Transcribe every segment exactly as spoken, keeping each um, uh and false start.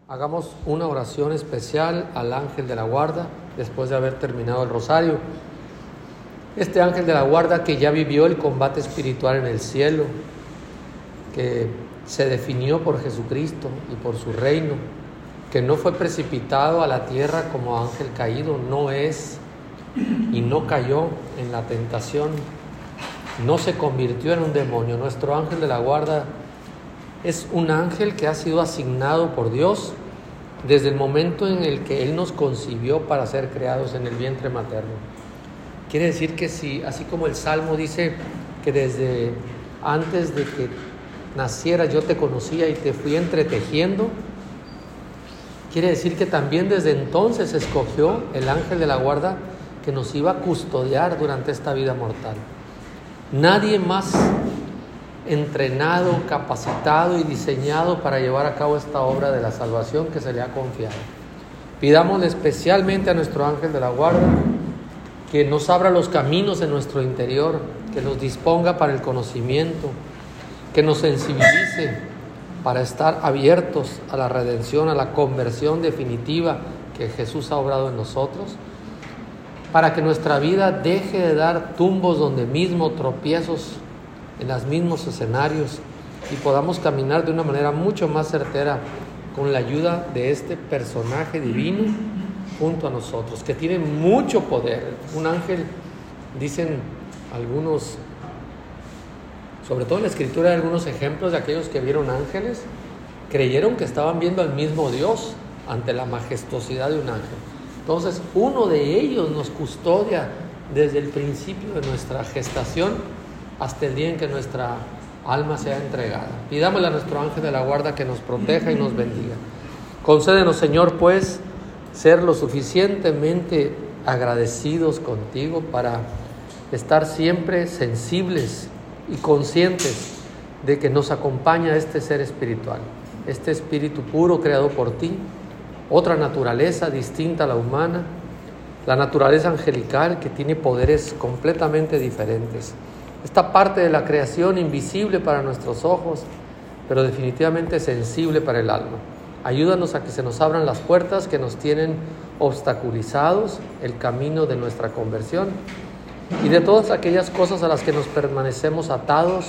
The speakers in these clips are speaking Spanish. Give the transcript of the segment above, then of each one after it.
Hagamos una oración especial al ángel de la guarda después de haber terminado el rosario. Este ángel de la guarda que ya vivió el combate espiritual en el cielo, que se definió por Jesucristo y por su reino, que no fue precipitado a la tierra como ángel caído, no es y no cayó en la tentación, no se convirtió en un demonio. Nuestro ángel de la guarda es un ángel que ha sido asignado por Dios desde el momento en el que Él nos concibió para ser creados en el vientre materno. Quiere decir que si, así como el Salmo dice que desde antes de que naciera yo te conocía y te fui entretejiendo, quiere decir que también desde entonces escogió el ángel de la guarda que nos iba a custodiar durante esta vida mortal. Nadie más entrenado, capacitado y diseñado para llevar a cabo esta obra de la salvación que se le ha confiado. Pidámosle especialmente a nuestro ángel de la guarda que nos abra los caminos en nuestro interior, que nos disponga para el conocimiento, que nos sensibilice para estar abiertos a la redención, a la conversión definitiva que Jesús ha obrado en nosotros, para que nuestra vida deje de dar tumbos donde mismo, tropiezos en los mismos escenarios, y podamos caminar de una manera mucho más certera con la ayuda de este personaje divino junto a nosotros, que tiene mucho poder. Un ángel, dicen algunos, sobre todo en la Escritura hay algunos ejemplos de aquellos que vieron ángeles, creyeron que estaban viendo al mismo Dios ante la majestuosidad de un ángel. Entonces, uno de ellos nos custodia desde el principio de nuestra gestación hasta el día en que nuestra alma sea entregada. Pidámosle a nuestro ángel de la guarda que nos proteja y nos bendiga. Concédenos, Señor, pues, ser lo suficientemente agradecidos contigo para estar siempre sensibles y conscientes de que nos acompaña este ser espiritual, este espíritu puro creado por ti, otra naturaleza distinta a la humana, la naturaleza angelical que tiene poderes completamente diferentes. Esta parte de la creación invisible para nuestros ojos, pero definitivamente sensible para el alma. Ayúdanos a que se nos abran las puertas que nos tienen obstaculizados el camino de nuestra conversión y de todas aquellas cosas a las que nos permanecemos atados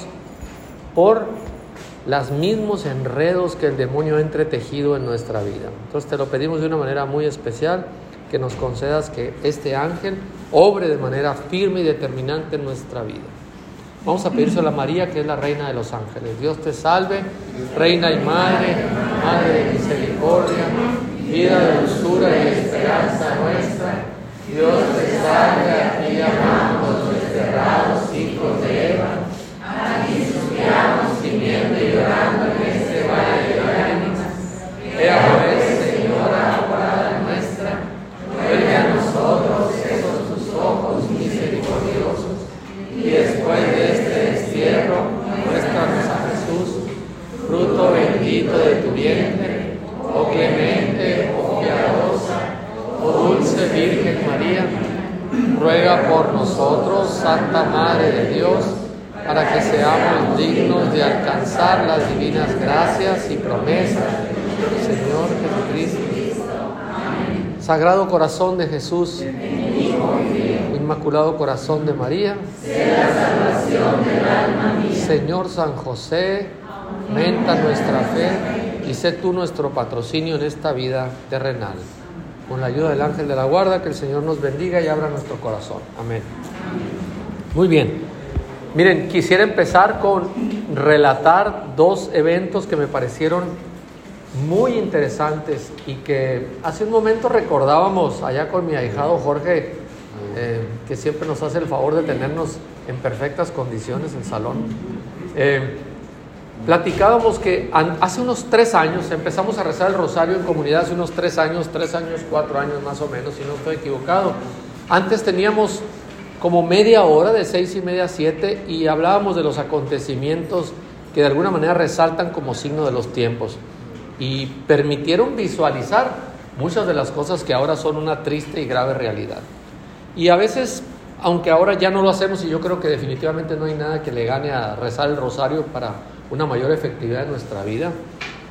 por los mismos enredos que el demonio ha entretejido en nuestra vida. Entonces te lo pedimos de una manera muy especial, que nos concedas que este ángel obre de manera firme y determinante en nuestra vida. Vamos a pedírselo a María, que es la reina de los ángeles. Dios te salve, reina y madre, madre de misericordia, vida, dulzura y esperanza nuestra. Dios te salve, a ti amamos los desterrados hijos de Eva. A ti suspiramos, gimiendo y llorando en este valle de lágrimas. Ea pues, Señora, abogada nuestra, vuelve a nosotros esos tus ojos misericordiosos, y después de este destierro, muéstranos a Jesús, fruto bendito de tu vientre, oh clemente, oh piadosa, oh dulce Virgen María. Ruega por nosotros, Santa Madre de Dios, para que seamos dignos de alcanzar las divinas gracias y promesas del Señor Jesucristo. Amén. Sagrado Corazón de Jesús, Inmaculado Corazón de María, sea la salvación del alma mía. Señor San José, aumenta nuestra fe y sé tú nuestro patrocinio en esta vida terrenal. Con la ayuda del ángel de la guarda, que el Señor nos bendiga y abra nuestro corazón. Amén. Muy bien. Miren, quisiera empezar con relatar dos eventos que me parecieron muy interesantes y que hace un momento recordábamos allá con mi ahijado Jorge, eh, que siempre nos hace el favor de tenernos en perfectas condiciones en el salón. Eh, platicábamos que an, hace unos tres años empezamos a rezar el rosario en comunidad, hace unos tres años, tres años, cuatro años más o menos, si no estoy equivocado. Antes teníamos como media hora, de seis y media a siete, y hablábamos de los acontecimientos que de alguna manera resaltan como signo de los tiempos y permitieron visualizar muchas de las cosas que ahora son una triste y grave realidad. Y a veces, aunque ahora ya no lo hacemos, y yo creo que definitivamente no hay nada que le gane a rezar el rosario para una mayor efectividad en nuestra vida,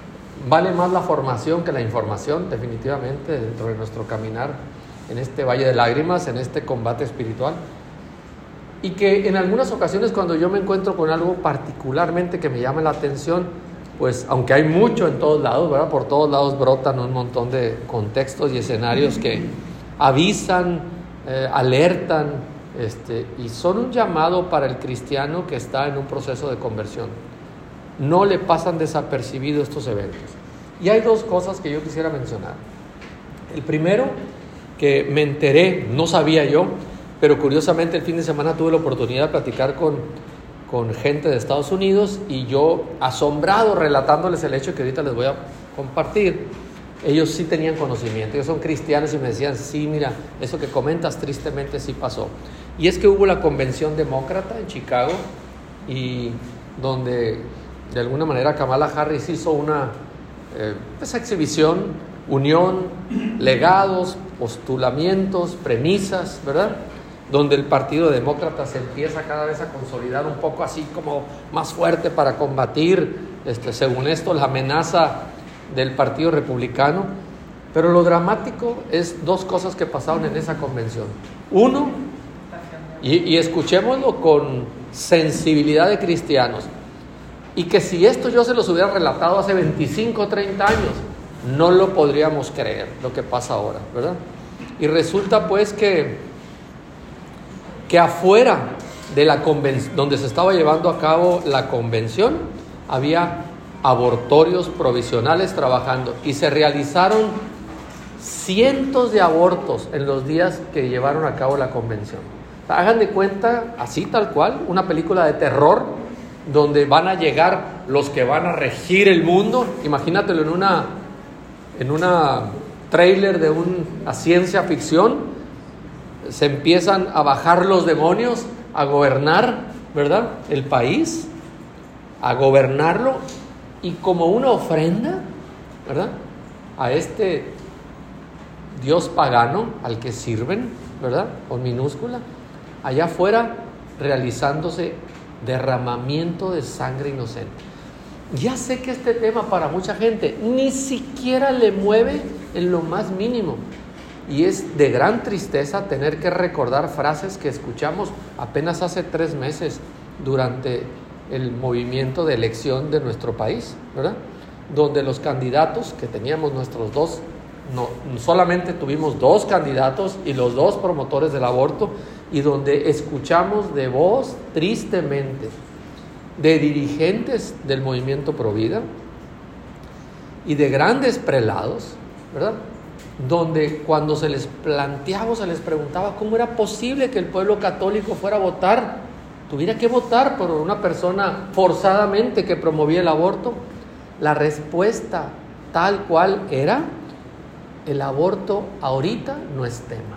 vale más la formación que la información, definitivamente, dentro de nuestro caminar en este valle de lágrimas, en este combate espiritual. Y que en algunas ocasiones, cuando yo me encuentro con algo particularmente que me llama la atención, pues aunque hay mucho en todos lados, ¿verdad? Por todos lados brotan un montón de contextos y escenarios que avisan, eh, alertan, este, y son un llamado para el cristiano que está en un proceso de conversión. No le pasan desapercibidos estos eventos. Y hay dos cosas que yo quisiera mencionar. El primero, que me enteré, no sabía yo, pero curiosamente el fin de semana tuve la oportunidad de platicar con, con gente de Estados Unidos, y yo, asombrado, relatándoles el hecho que ahorita les voy a compartir, ellos sí tenían conocimiento, ellos son cristianos y me decían, sí, mira, eso que comentas tristemente sí pasó. Y es que hubo la convención demócrata en Chicago, y donde de alguna manera Kamala Harris hizo una eh, pues, exhibición, unión, legados, postulamientos, premisas, ¿verdad? Donde el Partido Demócrata se empieza cada vez a consolidar un poco así como más fuerte para combatir, este, según esto, la amenaza del Partido Republicano. Pero lo dramático es dos cosas que pasaron en esa convención. Uno, y, y escuchémoslo con sensibilidad de cristianos, y que si esto yo se los hubiera relatado hace veinticinco o treinta años, no lo podríamos creer, lo que pasa ahora, ¿verdad? Y resulta pues que, que afuera de la convención, donde se estaba llevando a cabo la convención, había abortorios provisionales trabajando, y se realizaron cientos de abortos en los días que llevaron a cabo la convención. Hagan de cuenta, así tal cual, una película de terror, donde van a llegar los que van a regir el mundo. Imagínatelo en una en una tráiler de una ciencia ficción. Se empiezan a bajar los demonios a gobernar, ¿verdad?, el país, a gobernarlo, y como una ofrenda, ¿verdad?, a este Dios pagano al que sirven, ¿verdad?, con minúscula, allá afuera realizándose derramamiento de sangre inocente. Ya sé que este tema para mucha gente ni siquiera le mueve en lo más mínimo, y es de gran tristeza tener que recordar frases que escuchamos apenas hace tres meses durante el movimiento de elección de nuestro país, ¿verdad?, donde los candidatos que teníamos, nuestros dos, no solamente tuvimos dos candidatos y los dos promotores del aborto, y donde escuchamos de voz, tristemente, de dirigentes del movimiento Provida y de grandes prelados, ¿verdad?, donde cuando se les planteaba o se les preguntaba cómo era posible que el pueblo católico fuera a votar, tuviera que votar por una persona forzadamente que promovía el aborto, la respuesta tal cual era: el aborto ahorita no es tema.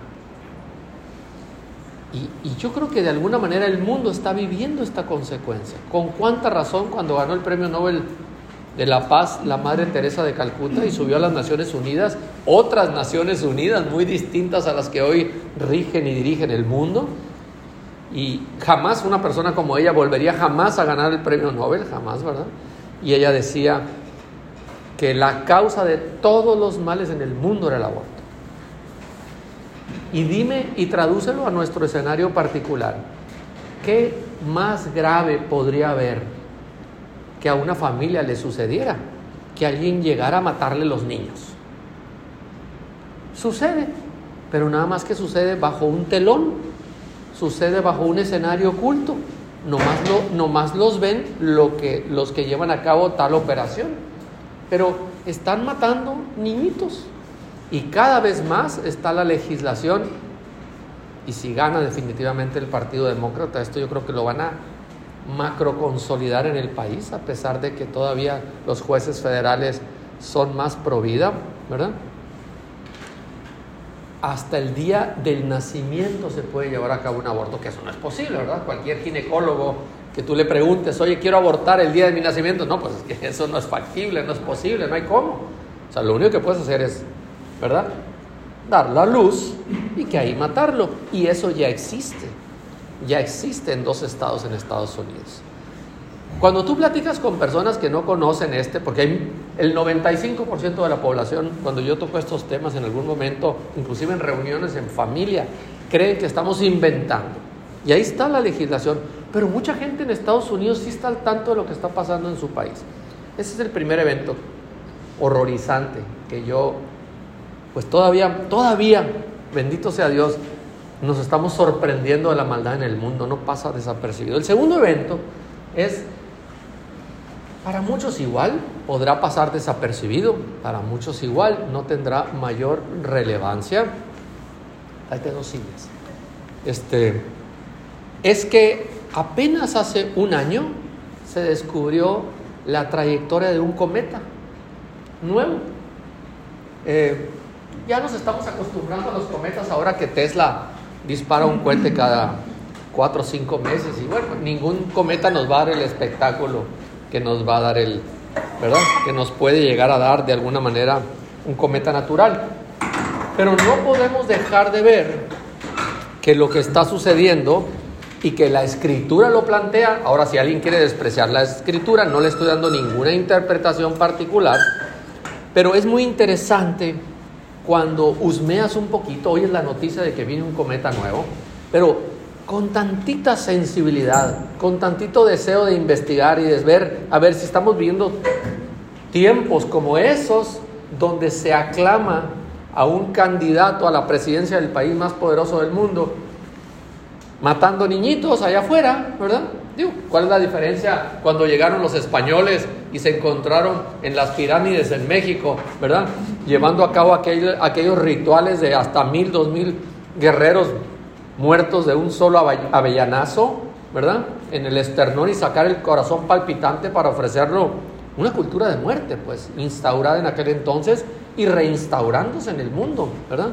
Y, y yo creo que de alguna manera el mundo está viviendo esta consecuencia. ¿Con cuánta razón cuando ganó el Premio Nobel de la Paz la Madre Teresa de Calcuta y subió a las Naciones Unidas, otras Naciones Unidas muy distintas a las que hoy rigen y dirigen el mundo? Y jamás una persona como ella volvería jamás a ganar el Premio Nobel, jamás, ¿verdad? Y ella decía que la causa de todos los males en el mundo era el aborto. Y dime y tradúcelo a nuestro escenario particular. ¿Qué más grave podría haber que a una familia le sucediera que alguien llegara a matarle los niños? Sucede, pero nada más que sucede bajo un telón, sucede bajo un escenario oculto. Nomás, lo, nomás los ven lo que, los que llevan a cabo tal operación, pero están matando niñitos. Y cada vez más está la legislación, y si gana definitivamente el Partido Demócrata, esto yo creo que lo van a macro consolidar en el país, a pesar de que todavía los jueces federales son más pro vida, ¿verdad? Hasta el día del nacimiento se puede llevar a cabo un aborto, que eso no es posible, ¿verdad? Cualquier ginecólogo que tú le preguntes, oye, quiero abortar el día de mi nacimiento, no, pues es que eso no es factible, no es posible, no hay cómo. O sea, lo único que puedes hacer es, ¿verdad?, dar la luz y que ahí matarlo. Y eso ya existe, ya existe en dos estados en Estados Unidos. Cuando tú platicas con personas que no conocen este, porque hay El noventa y cinco por ciento de la población, cuando yo toco estos temas en algún momento, inclusive en reuniones en familia, creen que estamos inventando. Y ahí está la legislación. Pero mucha gente en Estados Unidos sí está al tanto de lo que está pasando en su país. Ese es el primer evento horrorizante que yo, pues todavía, todavía, bendito sea Dios, nos estamos sorprendiendo de la maldad en el mundo, no pasa desapercibido. El segundo evento es, para muchos igual, podrá pasar desapercibido, para muchos igual, no tendrá mayor relevancia. Ahí te dos sillas. Este, es que apenas hace un año se descubrió la trayectoria de un cometa nuevo. Eh, ya nos estamos acostumbrando a los cometas ahora que Tesla dispara un cohete cada cuatro o cinco meses y bueno, ningún cometa nos va a dar el espectáculo que nos va a dar el, ¿verdad? Que nos puede llegar a dar de alguna manera un cometa natural. Pero no podemos dejar de ver que lo que está sucediendo y que la Escritura lo plantea. Ahora, si alguien quiere despreciar la Escritura, no le estoy dando ninguna interpretación particular, pero es muy interesante cuando husmeas un poquito, oyes la noticia de que viene un cometa nuevo, pero con tantita sensibilidad, con tantito deseo de investigar y de ver, a ver si estamos viviendo tiempos como esos, donde se aclama a un candidato a la presidencia del país más poderoso del mundo, matando niñitos allá afuera, ¿verdad? Digo, ¿cuál es la diferencia cuando llegaron los españoles y se encontraron en las pirámides en México, ¿verdad? Llevando a cabo aquel, aquellos rituales de hasta mil, dos mil guerreros muertos de un solo avellanazo, ¿verdad? En el esternón, y sacar el corazón palpitante para ofrecerlo. Una cultura de muerte, pues, instaurada en aquel entonces y reinstaurándose en el mundo, ¿verdad?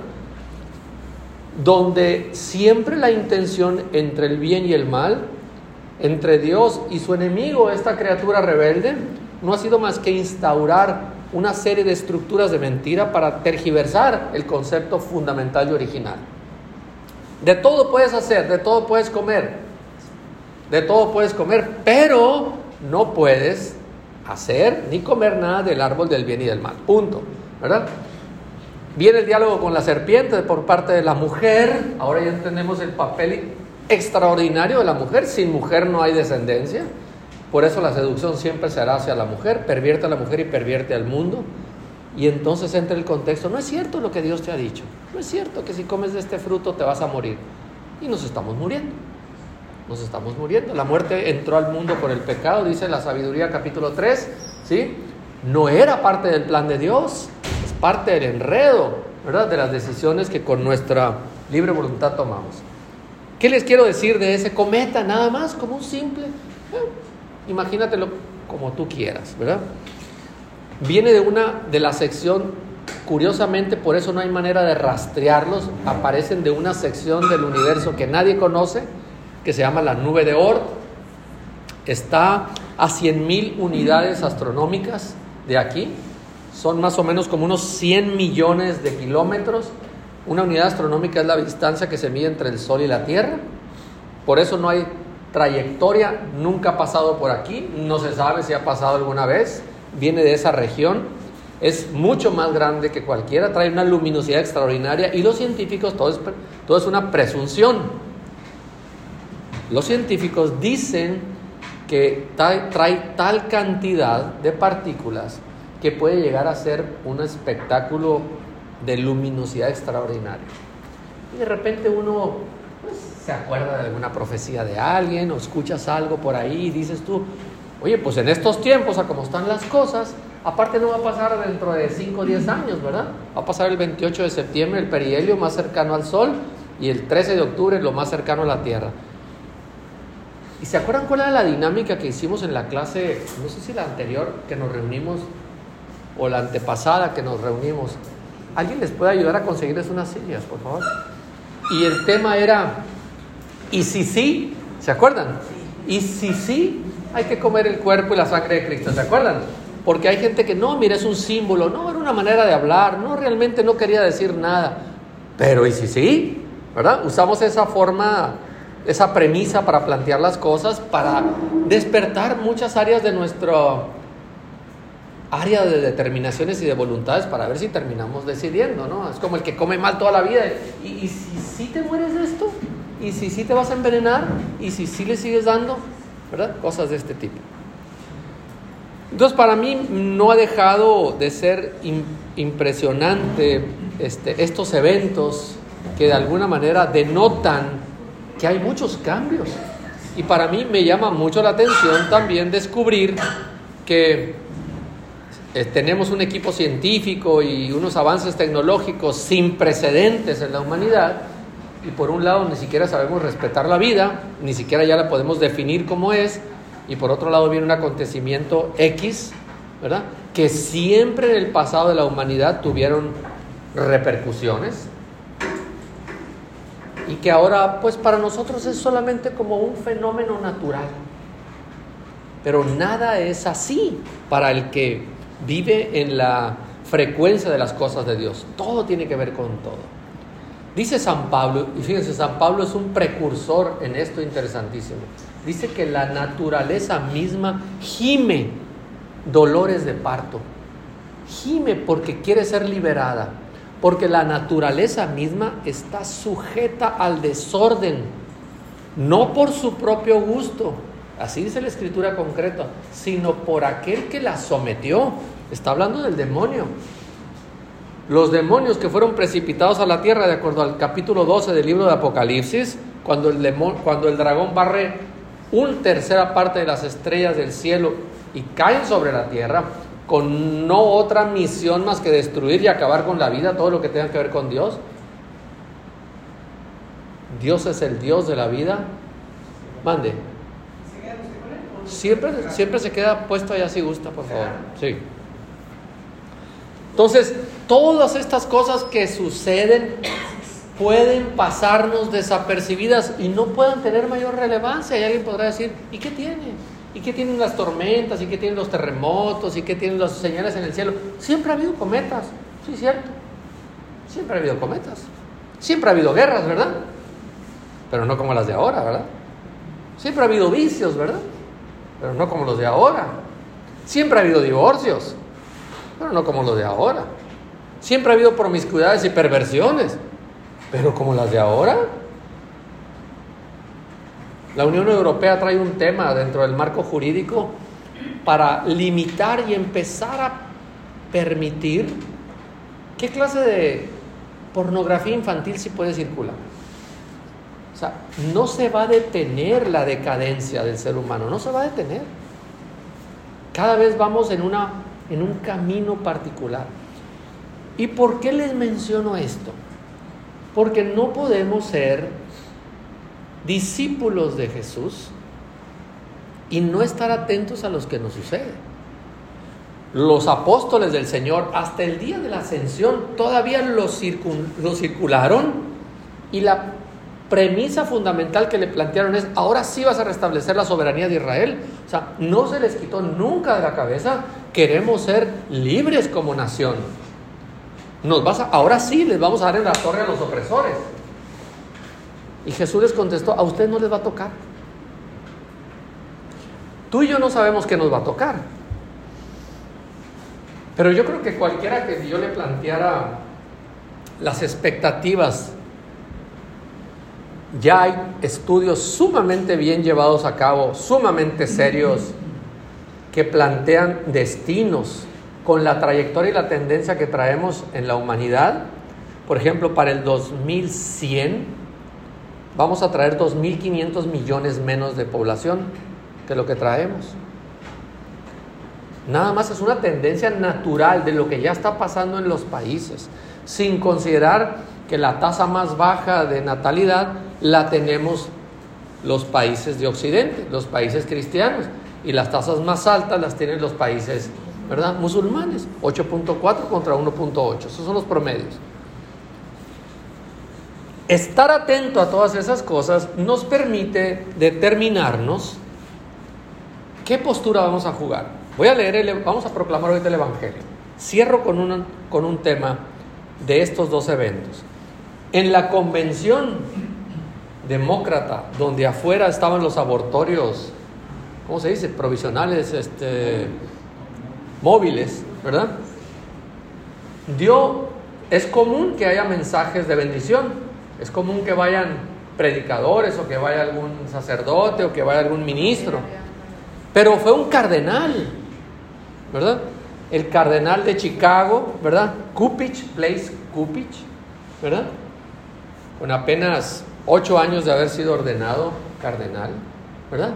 Donde siempre la intención entre el bien y el mal, entre Dios y su enemigo, esta criatura rebelde, no ha sido más que instaurar una serie de estructuras de mentira para tergiversar el concepto fundamental y original. De todo puedes hacer, de todo puedes comer, de todo puedes comer, pero no puedes hacer ni comer nada del árbol del bien y del mal, punto, ¿verdad? Viene el diálogo con la serpiente por parte de la mujer. Ahora ya entendemos el papel extraordinario de la mujer. Sin mujer no hay descendencia. Por eso la seducción siempre se hará hacia la mujer. Pervierte a la mujer y pervierte al mundo. Y entonces entra el contexto. No es cierto lo que Dios te ha dicho. No es cierto que si comes de este fruto te vas a morir. Y nos estamos muriendo. Nos estamos muriendo. La muerte entró al mundo por el pecado, dice la Sabiduría capítulo tres, ¿sí? No era parte del plan de Dios. Es parte del enredo, ¿verdad? De las decisiones que con nuestra libre voluntad tomamos. ¿Qué les quiero decir de ese cometa? Nada más, como un simple, eh, imagínatelo como tú quieras, ¿verdad? Viene de una, de la sección, curiosamente, por eso no hay manera de rastrearlos, aparecen de una sección del universo que nadie conoce, que se llama la nube de Oort. Está a cien mil unidades astronómicas de aquí. Son más o menos como unos cien millones de kilómetros. Una unidad astronómica es la distancia que se mide entre el Sol y la Tierra. Por eso no hay trayectoria, nunca ha pasado por aquí, no se sabe si ha pasado alguna vez. Viene de esa región, es mucho más grande que cualquiera, trae una luminosidad extraordinaria y los científicos, todo es, todo es una presunción. Los científicos dicen que trae, trae tal cantidad de partículas que puede llegar a ser un espectáculo de luminosidad extraordinaria. Y de repente uno pues, se acuerda de alguna profecía de alguien o escuchas algo por ahí y dices tú, oye, pues en estos tiempos, a como están las cosas, aparte no va a pasar dentro de cinco o diez años, ¿verdad? Va a pasar el veintiocho de septiembre el perihelio más cercano al Sol y el trece de octubre lo más cercano a la Tierra. ¿Y se acuerdan cuál era la dinámica que hicimos en la clase, no sé si la anterior que nos reunimos o la antepasada que nos reunimos? ¿Alguien les puede ayudar a conseguirles unas sillas, por favor? Y el tema era, ¿y si sí? ¿Se acuerdan? ¿Y si sí? Hay que comer el cuerpo y la sangre de Cristo, ¿se acuerdan? Porque hay gente que no, mira, es un símbolo, no, era una manera de hablar, no, realmente no quería decir nada. Pero ¿y si sí? ¿Verdad? Usamos esa forma, esa premisa para plantear las cosas, para despertar muchas áreas de nuestro área de determinaciones y de voluntades para ver si terminamos decidiendo, ¿no? Es como el que come mal toda la vida. ¿Y, y si sí te mueres de esto? ¿Y si sí te vas a envenenar? ¿Y si sí le sigues dando? ¿Verdad? Cosas de este tipo. Entonces, para mí no ha dejado de ser im- impresionante este, estos eventos que de alguna manera denotan que hay muchos cambios. Y para mí me llama mucho la atención también descubrir que eh, tenemos un equipo científico y unos avances tecnológicos sin precedentes en la humanidad, y por un lado ni siquiera sabemos respetar la vida, ni siquiera ya la podemos definir como es, y por otro lado viene un acontecimiento X, ¿verdad?, que siempre en el pasado de la humanidad tuvieron repercusiones, y que ahora pues para nosotros es solamente como un fenómeno natural. Pero nada es así para el que vive en la frecuencia de las cosas de Dios. Todo tiene que ver con todo. Dice San Pablo, y fíjense, San Pablo es un precursor en esto interesantísimo. Dice que la naturaleza misma gime dolores de parto. Gime porque quiere ser liberada. Porque la naturaleza misma está sujeta al desorden, no por su propio gusto, así dice la Escritura concreta, sino por aquel que la sometió. Está hablando del demonio. Los demonios que fueron precipitados a la tierra, de acuerdo al capítulo doce del libro de Apocalipsis, cuando el, demonio, cuando el dragón barre una tercera parte de las estrellas del cielo y caen sobre la tierra, con no otra misión más que destruir y acabar con la vida, todo lo que tenga que ver con Dios. Dios es el Dios de la vida. Mande. Siempre, siempre se queda puesto allá si gusta, por favor. Sí. Entonces, todas estas cosas que suceden pueden pasarnos desapercibidas y no pueden tener mayor relevancia. Y alguien podrá decir, ¿y qué tiene? ¿Y qué tienen las tormentas? ¿Y qué tienen los terremotos? ¿Y qué tienen las señales en el cielo? Siempre ha habido cometas, sí, cierto. Siempre ha habido cometas. Siempre ha habido guerras, ¿verdad? Pero no como las de ahora, ¿verdad? Siempre ha habido vicios, ¿verdad? Pero no como los de ahora. Siempre ha habido divorcios, pero no como los de ahora. Siempre ha habido promiscuidades y perversiones, pero como las de ahora. La Unión Europea trae un tema dentro del marco jurídico para limitar y empezar a permitir qué clase de pornografía infantil sí puede circular. O sea, no se va a detener la decadencia del ser humano, no se va a detener. Cada vez vamos en, una, en un camino particular. ¿Y por qué les menciono esto? Porque no podemos ser discípulos de Jesús y no estar atentos a los que nos sucede. Los apóstoles del Señor hasta el día de la ascensión todavía lo, circun, lo circularon, y la premisa fundamental que le plantearon es: ahora sí vas a restablecer la soberanía de Israel. O sea, no se les quitó nunca de la cabeza: queremos ser libres como nación. Nos vas a, ahora sí les vamos a dar en la torre a los opresores. Y Jesús les contestó: a ustedes no les va a tocar. Tú y yo no sabemos qué nos va a tocar. Pero yo creo que cualquiera que yo le planteara las expectativas, ya hay estudios sumamente bien llevados a cabo, sumamente serios, que plantean destinos con la trayectoria y la tendencia que traemos en la humanidad. Por ejemplo, para el dos mil cien vamos a traer dos mil quinientos millones menos de población que lo que traemos. Nada más es una tendencia natural de lo que ya está pasando en los países, sin considerar que la tasa más baja de natalidad la tenemos los países de Occidente, los países cristianos, y las tasas más altas las tienen los países, ¿verdad?, musulmanes, ocho punto cuatro contra uno punto ocho, esos son los promedios. Estar atento a todas esas cosas nos permite determinarnos qué postura vamos a jugar. Voy a leer, el, vamos a proclamar ahorita el Evangelio. Cierro con, una, con un tema de estos dos eventos. En la convención demócrata, donde afuera estaban los abortorios, ¿cómo se dice?, provisionales, este, móviles, ¿verdad? Dio, es común que haya mensajes de bendición, es común que vayan predicadores o que vaya algún sacerdote o que vaya algún ministro, pero fue un cardenal, ¿verdad? El cardenal de Chicago, ¿verdad? Cupich, Blaise Cupich, ¿verdad? Con apenas ocho años de haber sido ordenado cardenal, ¿verdad?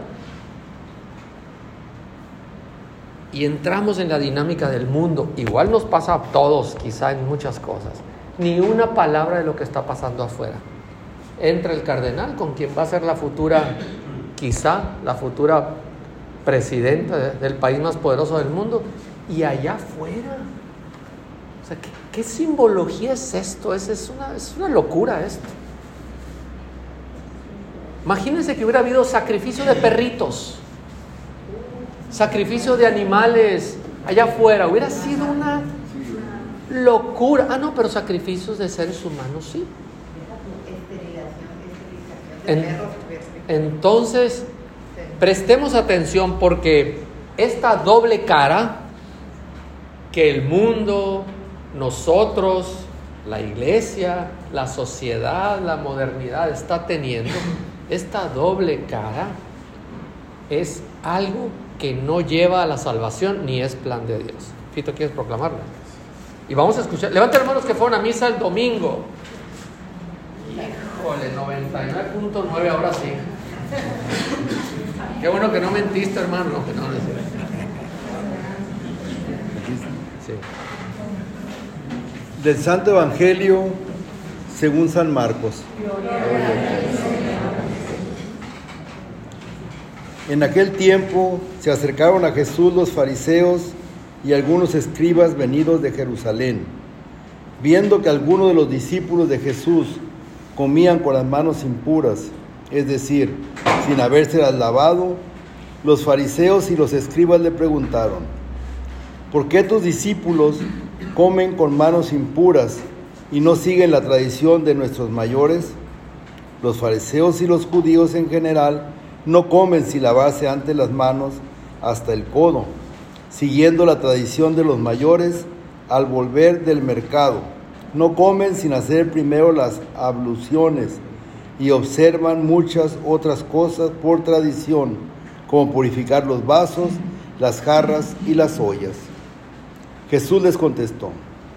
Y entramos en la dinámica del mundo. Igual nos pasa a todos, quizá en muchas cosas. Ni una palabra de lo que está pasando afuera. Entra el cardenal con quien va a ser la futura, quizá la futura presidenta del país más poderoso del mundo. Y allá afuera, o sea, ¿qué, qué simbología es esto? Es, es, una, es una locura esto. Imagínense que hubiera habido sacrificio de perritos, sacrificio de animales allá afuera. Hubiera sido una locura. Ah, no, pero sacrificios de seres humanos, sí. En, entonces, prestemos atención, porque esta doble cara que el mundo, nosotros, la iglesia, la sociedad, la modernidad está teniendo, esta doble cara es algo que no lleva a la salvación ni es plan de Dios. Fito, ¿quieres proclamarla? Y vamos a escuchar. Levanten hermanos que fueron a misa el domingo. Híjole, noventa y nueve punto nueve, ahora sí. Qué bueno que no mentiste, hermano. Que no, no sé. Sí. Del Santo Evangelio según San Marcos. En aquel tiempo se acercaron a Jesús los fariseos y algunos escribas venidos de Jerusalén. Viendo que algunos de los discípulos de Jesús comían con las manos impuras, es decir, sin habérselas lavado, los fariseos y los escribas le preguntaron: ¿por qué tus discípulos comen con manos impuras y no siguen la tradición de nuestros mayores? Los fariseos y los judíos en general no comen sin lavarse antes las manos hasta el codo, siguiendo la tradición de los mayores al volver del mercado. No comen sin hacer primero las abluciones y observan muchas otras cosas por tradición, como purificar los vasos, las jarras y las ollas. Jesús les contestó: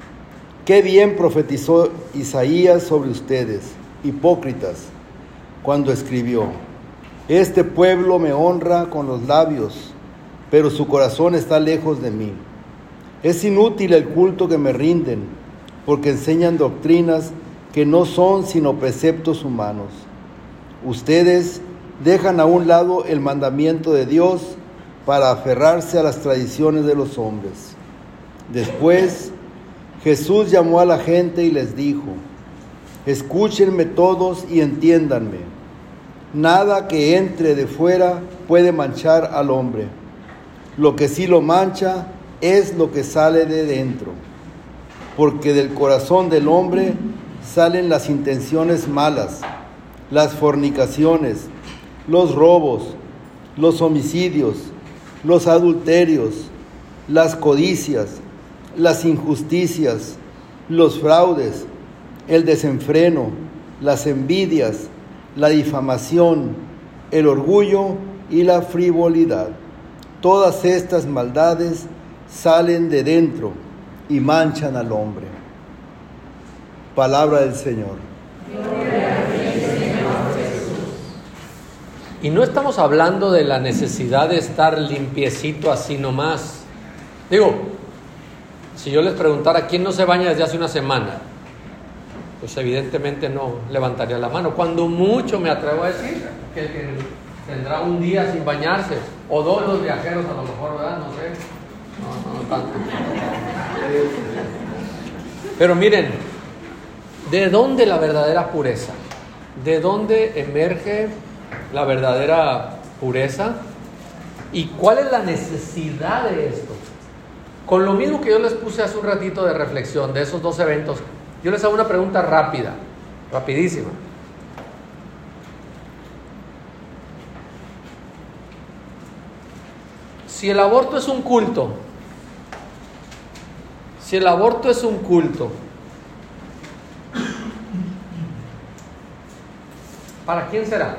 qué bien profetizó Isaías sobre ustedes, hipócritas, cuando escribió: este pueblo me honra con los labios, pero su corazón está lejos de mí. Es inútil el culto que me rinden, porque enseñan doctrinas que no son sino preceptos humanos. Ustedes dejan a un lado el mandamiento de Dios para aferrarse a las tradiciones de los hombres. Después, Jesús llamó a la gente y les dijo: escúchenme todos y entiéndanme. Nada que entre de fuera puede manchar al hombre. Lo que sí lo mancha es lo que sale de dentro, porque del corazón del hombre salen las intenciones malas, las fornicaciones, los robos, los homicidios, los adulterios, las codicias, las injusticias, los fraudes, el desenfreno, las envidias, la difamación, el orgullo y la frivolidad. Todas estas maldades salen de dentro y manchan al hombre. Palabra del Señor. Y no estamos hablando de la necesidad de estar limpiecito así nomás. Digo, si yo les preguntara quién no se baña desde hace una semana, pues evidentemente no levantaría la mano. Cuando mucho me atrevo a decir que, que tendrá un día sin bañarse, o dos los viajeros a lo mejor, ¿verdad? No sé. No, no tanto. Pero miren, ¿de dónde la verdadera pureza? ¿De dónde emerge la verdadera pureza? ¿Y cuál es la necesidad de esto? Con lo mismo que yo les puse hace un ratito de reflexión de esos dos eventos, yo les hago una pregunta rápida, rapidísima. Si el aborto es un culto, si el aborto es un culto, ¿para quién será?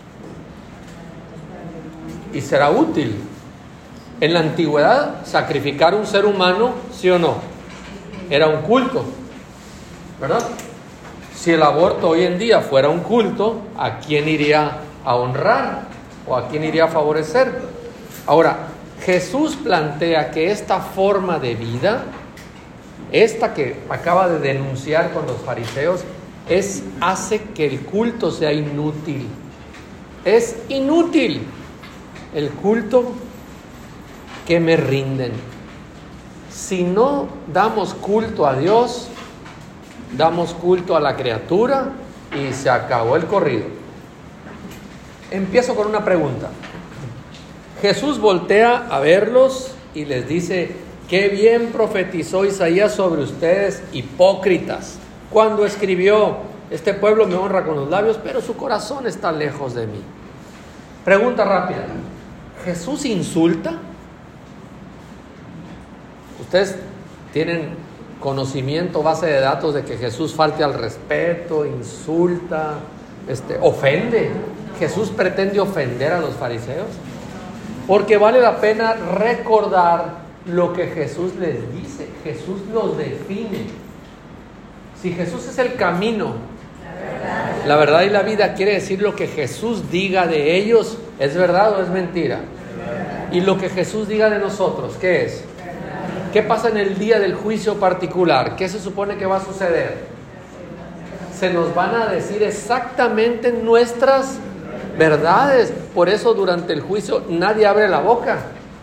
Y será útil. En la antigüedad, sacrificar un ser humano, ¿sí o no? Era un culto, ¿verdad? Si el aborto hoy en día fuera un culto, ¿a quién iría a honrar o a quién iría a favorecer? Ahora, Jesús plantea que esta forma de vida, esta que acaba de denunciar con los fariseos, es, hace que el culto sea inútil. Es inútil el culto que me rinden. Si no damos culto a Dios, damos culto a la criatura y se acabó el corrido. Empiezo con una pregunta. Jesús voltea a verlos y les dice: qué bien profetizó Isaías sobre ustedes, hipócritas, cuando escribió: este pueblo me honra con los labios, pero su corazón está lejos de mí. Pregunta rápida: ¿Jesús insulta? Ustedes tienen conocimiento, base de datos de que Jesús falte al respeto, insulta, este, ofende. ¿Jesús pretende ofender a los fariseos? Porque vale la pena recordar lo que Jesús les dice. Jesús los define. Si Jesús es el camino, la verdad, la verdad y la vida, quiere decir lo que Jesús diga de ellos, ¿es verdad o es mentira? Y lo que Jesús diga de nosotros, ¿qué es? ¿Qué pasa en el día del juicio particular? ¿Qué se supone que va a suceder? Se nos van a decir exactamente nuestras verdades. Por eso durante el juicio nadie abre la boca.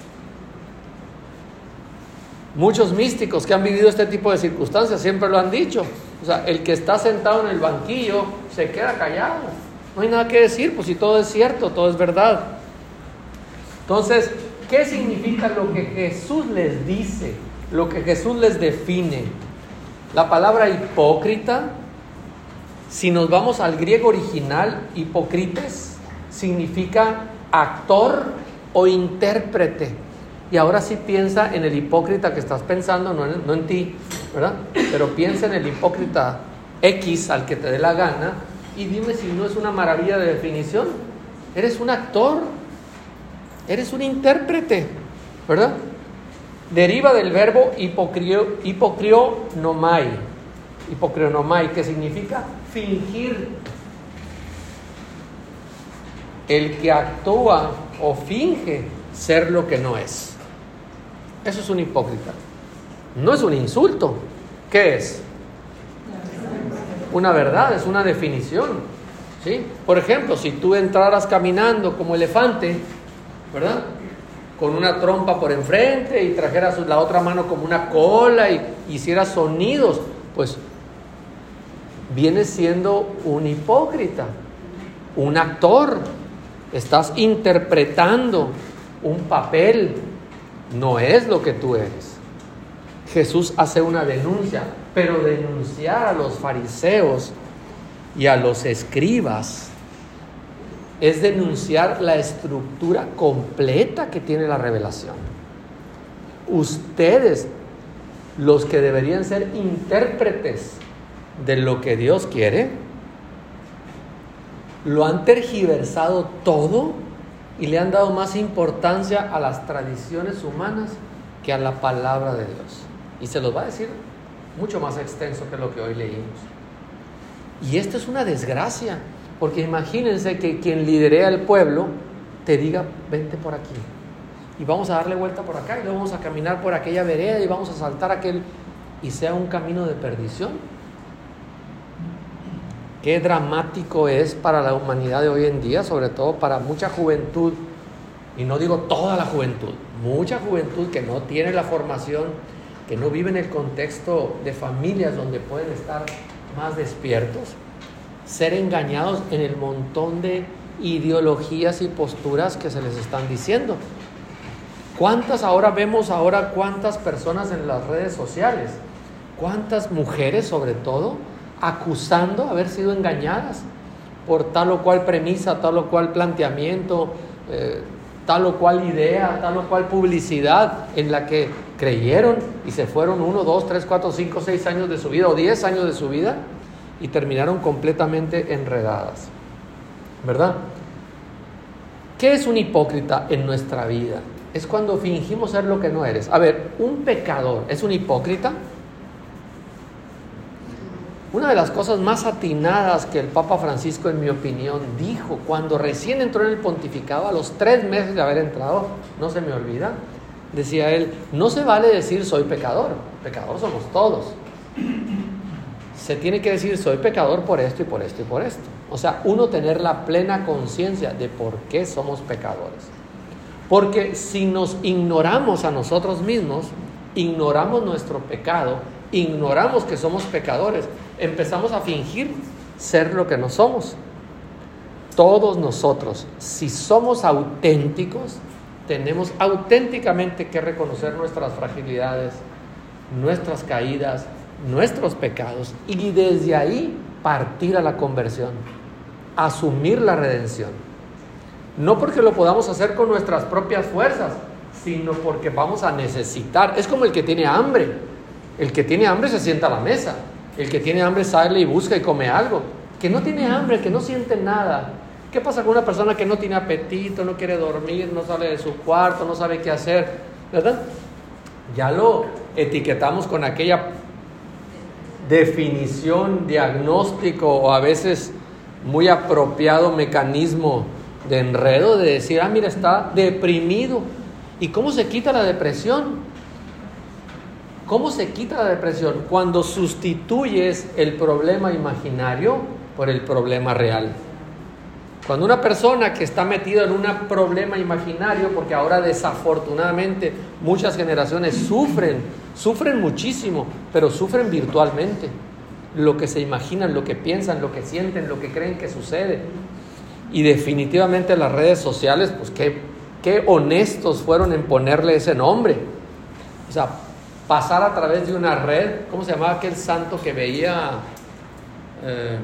Muchos místicos que han vivido este tipo de circunstancias siempre lo han dicho. O sea, el que está sentado en el banquillo se queda callado. No hay nada que decir, pues si todo es cierto, todo es verdad. Entonces, ¿qué significa lo que Jesús les dice? Lo que Jesús les define. La palabra hipócrita, si nos vamos al griego original, hipócrites, significa actor o intérprete. Y ahora sí piensa en el hipócrita que estás pensando, no en, no en ti, ¿verdad? Pero piensa en el hipócrita X al que te dé la gana y dime si no es una maravilla de definición. Eres un actor, eres un intérprete, ¿verdad? Deriva del verbo hipocrio, hipocrionomai, hipocrionomai, que significa fingir. El que actúa o finge ser lo que no es. Eso es un hipócrita. No es un insulto. ¿Qué es? Una verdad, es una definición, ¿sí? Por ejemplo, si tú entraras caminando como elefante, ¿verdad? Con una trompa por enfrente y trajeras la otra mano como una cola y hicieras sonidos, pues vienes siendo un hipócrita, un actor. Estás interpretando un papel, no es lo que tú eres. Jesús hace una denuncia, pero denunciar a los fariseos y a los escribas es denunciar la estructura completa que tiene la revelación. Ustedes, los que deberían ser intérpretes de lo que Dios quiere, lo han tergiversado todo y le han dado más importancia a las tradiciones humanas que a la palabra de Dios. Y se los va a decir mucho más extenso que lo que hoy leímos. Y esto es una desgracia, porque imagínense que quien liderea el pueblo te diga: vente por aquí y vamos a darle vuelta por acá y luego vamos a caminar por aquella vereda y vamos a saltar aquel, y sea un camino de perdición. Qué dramático es para la humanidad de hoy en día, sobre todo para mucha juventud, y no digo toda la juventud, mucha juventud que no tiene la formación, que no vive en el contexto de familias donde pueden estar más despiertos, ser engañados en el montón de ideologías y posturas que se les están diciendo. ¿Cuántas ahora vemos ahora cuántas personas en las redes sociales? ¿Cuántas mujeres sobre todo acusando haber sido engañadas por tal o cual premisa, tal o cual planteamiento, eh, tal o cual idea, tal o cual publicidad en la que creyeron y se fueron uno, dos, tres, cuatro, cinco, seis años de su vida o diez años de su vida y terminaron completamente enredadas, ¿verdad? ¿Qué es un hipócrita en nuestra vida? Es cuando fingimos ser lo que no eres. A ver, ¿un pecador es un hipócrita? Una de las cosas más atinadas que el Papa Francisco, en mi opinión, dijo cuando recién entró en el pontificado, a los tres meses de haber entrado, no se me olvida, decía él, no se vale decir soy pecador, pecador somos todos. Se tiene que decir soy pecador por esto y por esto y por esto. O sea, uno tener la plena conciencia de por qué somos pecadores. Porque si nos ignoramos a nosotros mismos, ignoramos nuestro pecado, ignoramos que somos pecadores, empezamos a fingir ser lo que no somos. Todos nosotros, si somos auténticos, tenemos auténticamente que reconocer nuestras fragilidades, nuestras caídas, nuestros pecados, y desde ahí partir a la conversión, asumir la redención. No porque lo podamos hacer con nuestras propias fuerzas, sino porque vamos a necesitar. Es como el que tiene hambre. El que tiene hambre se sienta a la mesa. El que tiene hambre sale y busca y come algo. Que no tiene hambre, que no siente nada. ¿Qué pasa con una persona que no tiene apetito, no quiere dormir, no sale de su cuarto, no sabe qué hacer? ¿Verdad? Ya lo etiquetamos con aquella definición, diagnóstico o a veces muy apropiado mecanismo de enredo de decir, ah, mira, está deprimido. ¿Y cómo se quita la depresión? ¿Cómo se quita la depresión? Cuando sustituyes el problema imaginario por el problema real. Cuando una persona que está metida en un problema imaginario, porque ahora desafortunadamente muchas generaciones sufren, sufren muchísimo, pero sufren virtualmente. Lo que se imaginan, lo que piensan, lo que sienten, lo que creen que sucede. Y definitivamente las redes sociales, pues qué, qué honestos fueron en ponerle ese nombre. O sea, pasar a través de una red, ¿cómo se llamaba aquel santo que veía... Eh,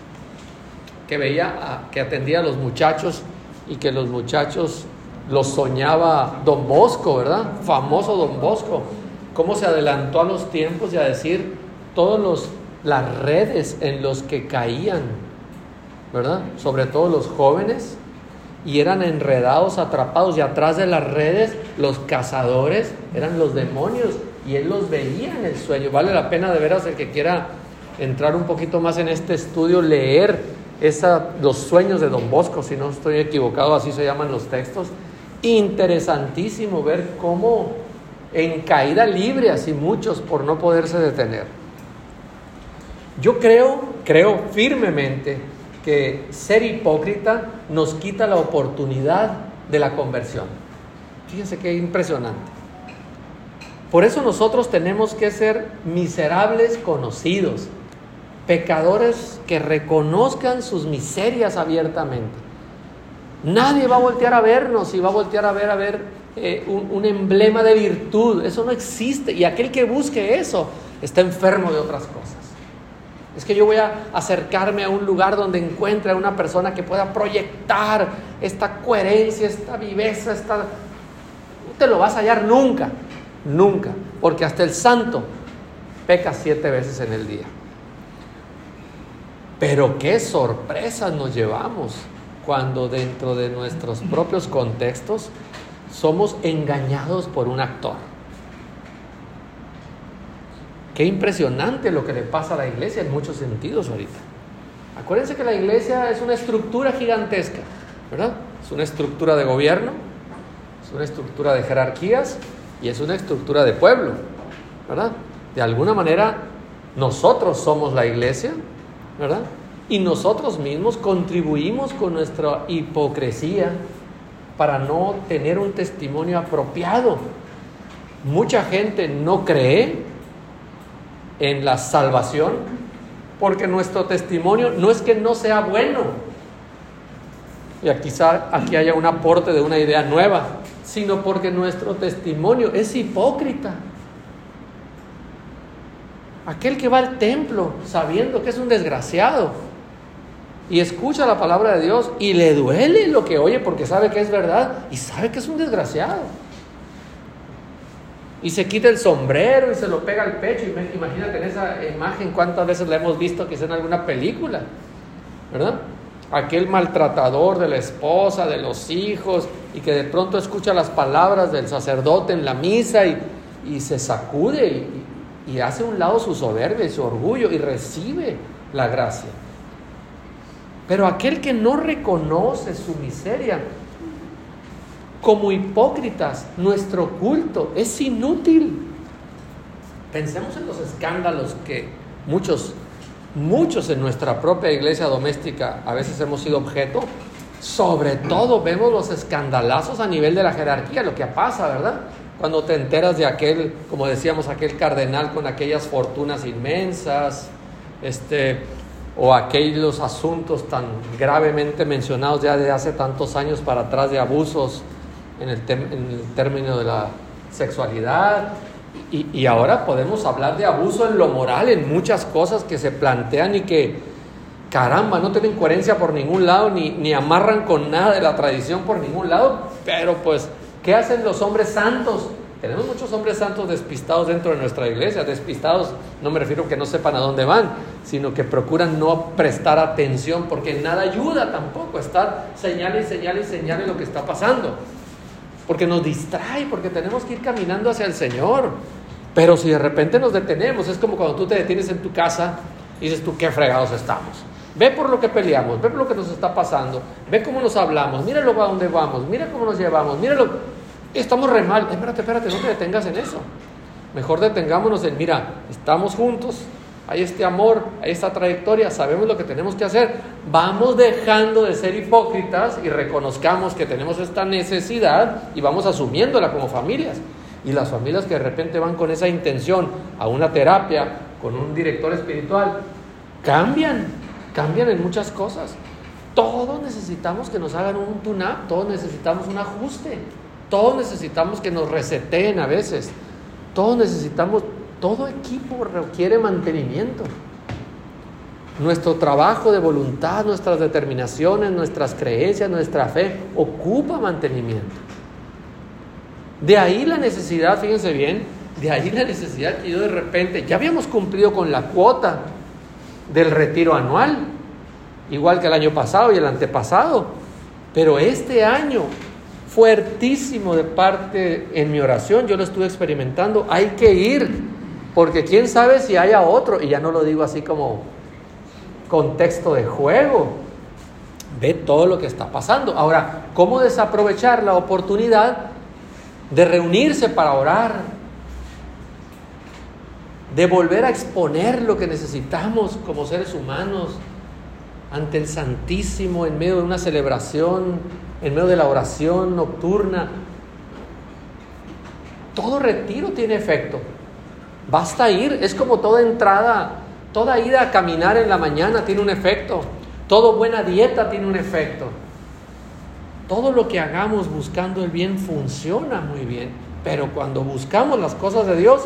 que veía, que atendía a los muchachos y que los muchachos los soñaba Don Bosco, ¿verdad? Famoso Don Bosco. Cómo se adelantó a los tiempos y a decir todos los las redes en los que caían, ¿verdad? Sobre todo los jóvenes, y eran enredados, atrapados, y atrás de las redes los cazadores eran los demonios, y él los veía en el sueño. Vale la pena de veras el que quiera entrar un poquito más en este estudio, leer Esa, los sueños de Don Bosco, si no estoy equivocado, así se llaman los textos. Interesantísimo ver cómo en caída libre, así muchos por no poderse detener. Yo creo, creo firmemente que ser hipócrita nos quita la oportunidad de la conversión. Fíjense qué impresionante. Por eso nosotros tenemos que ser miserables conocidos, pecadores que reconozcan sus miserias abiertamente. Nadie va a voltear a vernos y va a voltear a ver, a ver eh, un, un emblema de virtud. Eso no existe. Y aquel que busque eso está enfermo de otras cosas. Es que yo voy a acercarme a un lugar donde encuentre a una persona que pueda proyectar esta coherencia, esta viveza, esta... No te lo vas a hallar nunca, nunca. Porque hasta el santo peca siete veces en el día. Pero qué sorpresas nos llevamos cuando dentro de nuestros propios contextos somos engañados por un actor. Qué impresionante lo que le pasa a la iglesia en muchos sentidos ahorita. Acuérdense que la iglesia es una estructura gigantesca, ¿verdad? Es una estructura de gobierno, es una estructura de jerarquías y es una estructura de pueblo, ¿verdad? De alguna manera nosotros somos la iglesia, ¿verdad? Y nosotros mismos contribuimos con nuestra hipocresía para no tener un testimonio apropiado. Mucha gente no cree en la salvación porque nuestro testimonio no es que no sea bueno, y quizá aquí haya un aporte de una idea nueva, sino porque nuestro testimonio es hipócrita. Aquel que va al templo sabiendo que es un desgraciado y escucha la palabra de Dios y le duele lo que oye porque sabe que es verdad y sabe que es un desgraciado. y se quita el sombrero y se lo pega al pecho. Y imagínate en esa imagen cuántas veces la hemos visto quizá en alguna película, ¿verdad? Aquel maltratador de la esposa, de los hijos, y que de pronto escucha las palabras del sacerdote en la misa y, y se sacude y, y hace a un lado su soberbia y su orgullo y recibe la gracia. Pero aquel que no reconoce su miseria, como hipócritas, nuestro culto es inútil. Pensemos en los escándalos que muchos Muchos en nuestra propia iglesia doméstica a veces hemos sido objeto. Sobre todo vemos los escandalazos a nivel de la jerarquía, lo que pasa, ¿verdad? Cuando te enteras de aquel, como decíamos, aquel cardenal con aquellas fortunas inmensas, este, o aquellos asuntos tan gravemente mencionados ya de hace tantos años para atrás de abusos en el, tem- en el término de la sexualidad. Y, y ahora podemos hablar de abuso en lo moral, en muchas cosas que se plantean y que, caramba, no tienen coherencia por ningún lado, ni, ni amarran con nada de la tradición por ningún lado. Pero pues, ¿qué hacen los hombres santos? Tenemos muchos hombres santos despistados dentro de nuestra iglesia. Despistados, no me refiero a que no sepan a dónde van, sino que procuran no prestar atención, porque nada ayuda tampoco estar señale y señale y señale lo que está pasando, porque nos distrae, porque tenemos que ir caminando hacia el Señor. Pero si de repente nos detenemos, es como cuando tú te detienes en tu casa y dices tú, qué fregados estamos. Ve por lo que peleamos, ve por lo que nos está pasando, ve cómo nos hablamos, mira luego a dónde vamos, mira cómo nos llevamos, míralo, estamos re mal. Espérate, espérate, no te detengas en eso. Mejor detengámonos en, mira, estamos juntos, hay este amor, hay esta trayectoria, sabemos lo que tenemos que hacer. Vamos dejando de ser hipócritas y reconozcamos que tenemos esta necesidad y vamos asumiéndola como familias. Y las familias que de repente van con esa intención a una terapia, con un director espiritual, cambian, cambian en muchas cosas. Todos necesitamos que nos hagan un tune-up, todos necesitamos un ajuste, todos necesitamos que nos reseteen a veces, todos necesitamos, todo equipo requiere mantenimiento. Nuestro trabajo de voluntad, nuestras determinaciones, nuestras creencias, nuestra fe, ocupa mantenimiento. De ahí la necesidad, fíjense bien, de ahí la necesidad que yo de repente, ya habíamos cumplido con la cuota del retiro anual, igual que el año pasado y el antepasado, pero este año, fuertísimo de parte en mi oración, yo lo estuve experimentando, hay que ir, porque quién sabe si haya otro, y ya no lo digo así como contexto de juego, ve todo lo que está pasando. Ahora, ¿cómo desaprovechar la oportunidad de reunirse para orar, de volver a exponer lo que necesitamos como seres humanos ante el Santísimo en medio de una celebración, en medio de la oración nocturna? Todo retiro tiene efecto. Basta ir, es como toda entrada, toda ida a caminar en la mañana tiene un efecto, toda buena dieta tiene un efecto. Todo lo que hagamos buscando el bien funciona muy bien, pero cuando buscamos las cosas de Dios,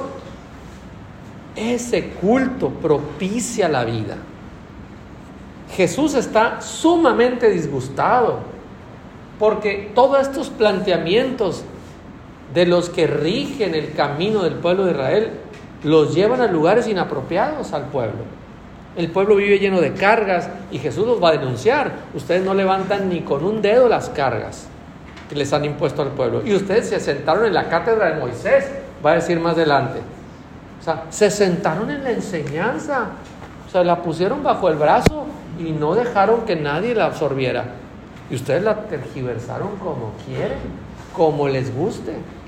ese culto propicia la vida. Jesús está sumamente disgustado porque todos estos planteamientos de los que rigen el camino del pueblo de Israel los llevan a lugares inapropiados al pueblo. El pueblo vive lleno de cargas y Jesús los va a denunciar. Ustedes no levantan ni con un dedo las cargas que les han impuesto al pueblo. Y ustedes se sentaron en la cátedra de Moisés, va a decir más adelante. O sea, se sentaron en la enseñanza, o sea, la pusieron bajo el brazo y no dejaron que nadie la absorbiera. Y ustedes la tergiversaron como quieren, como les guste.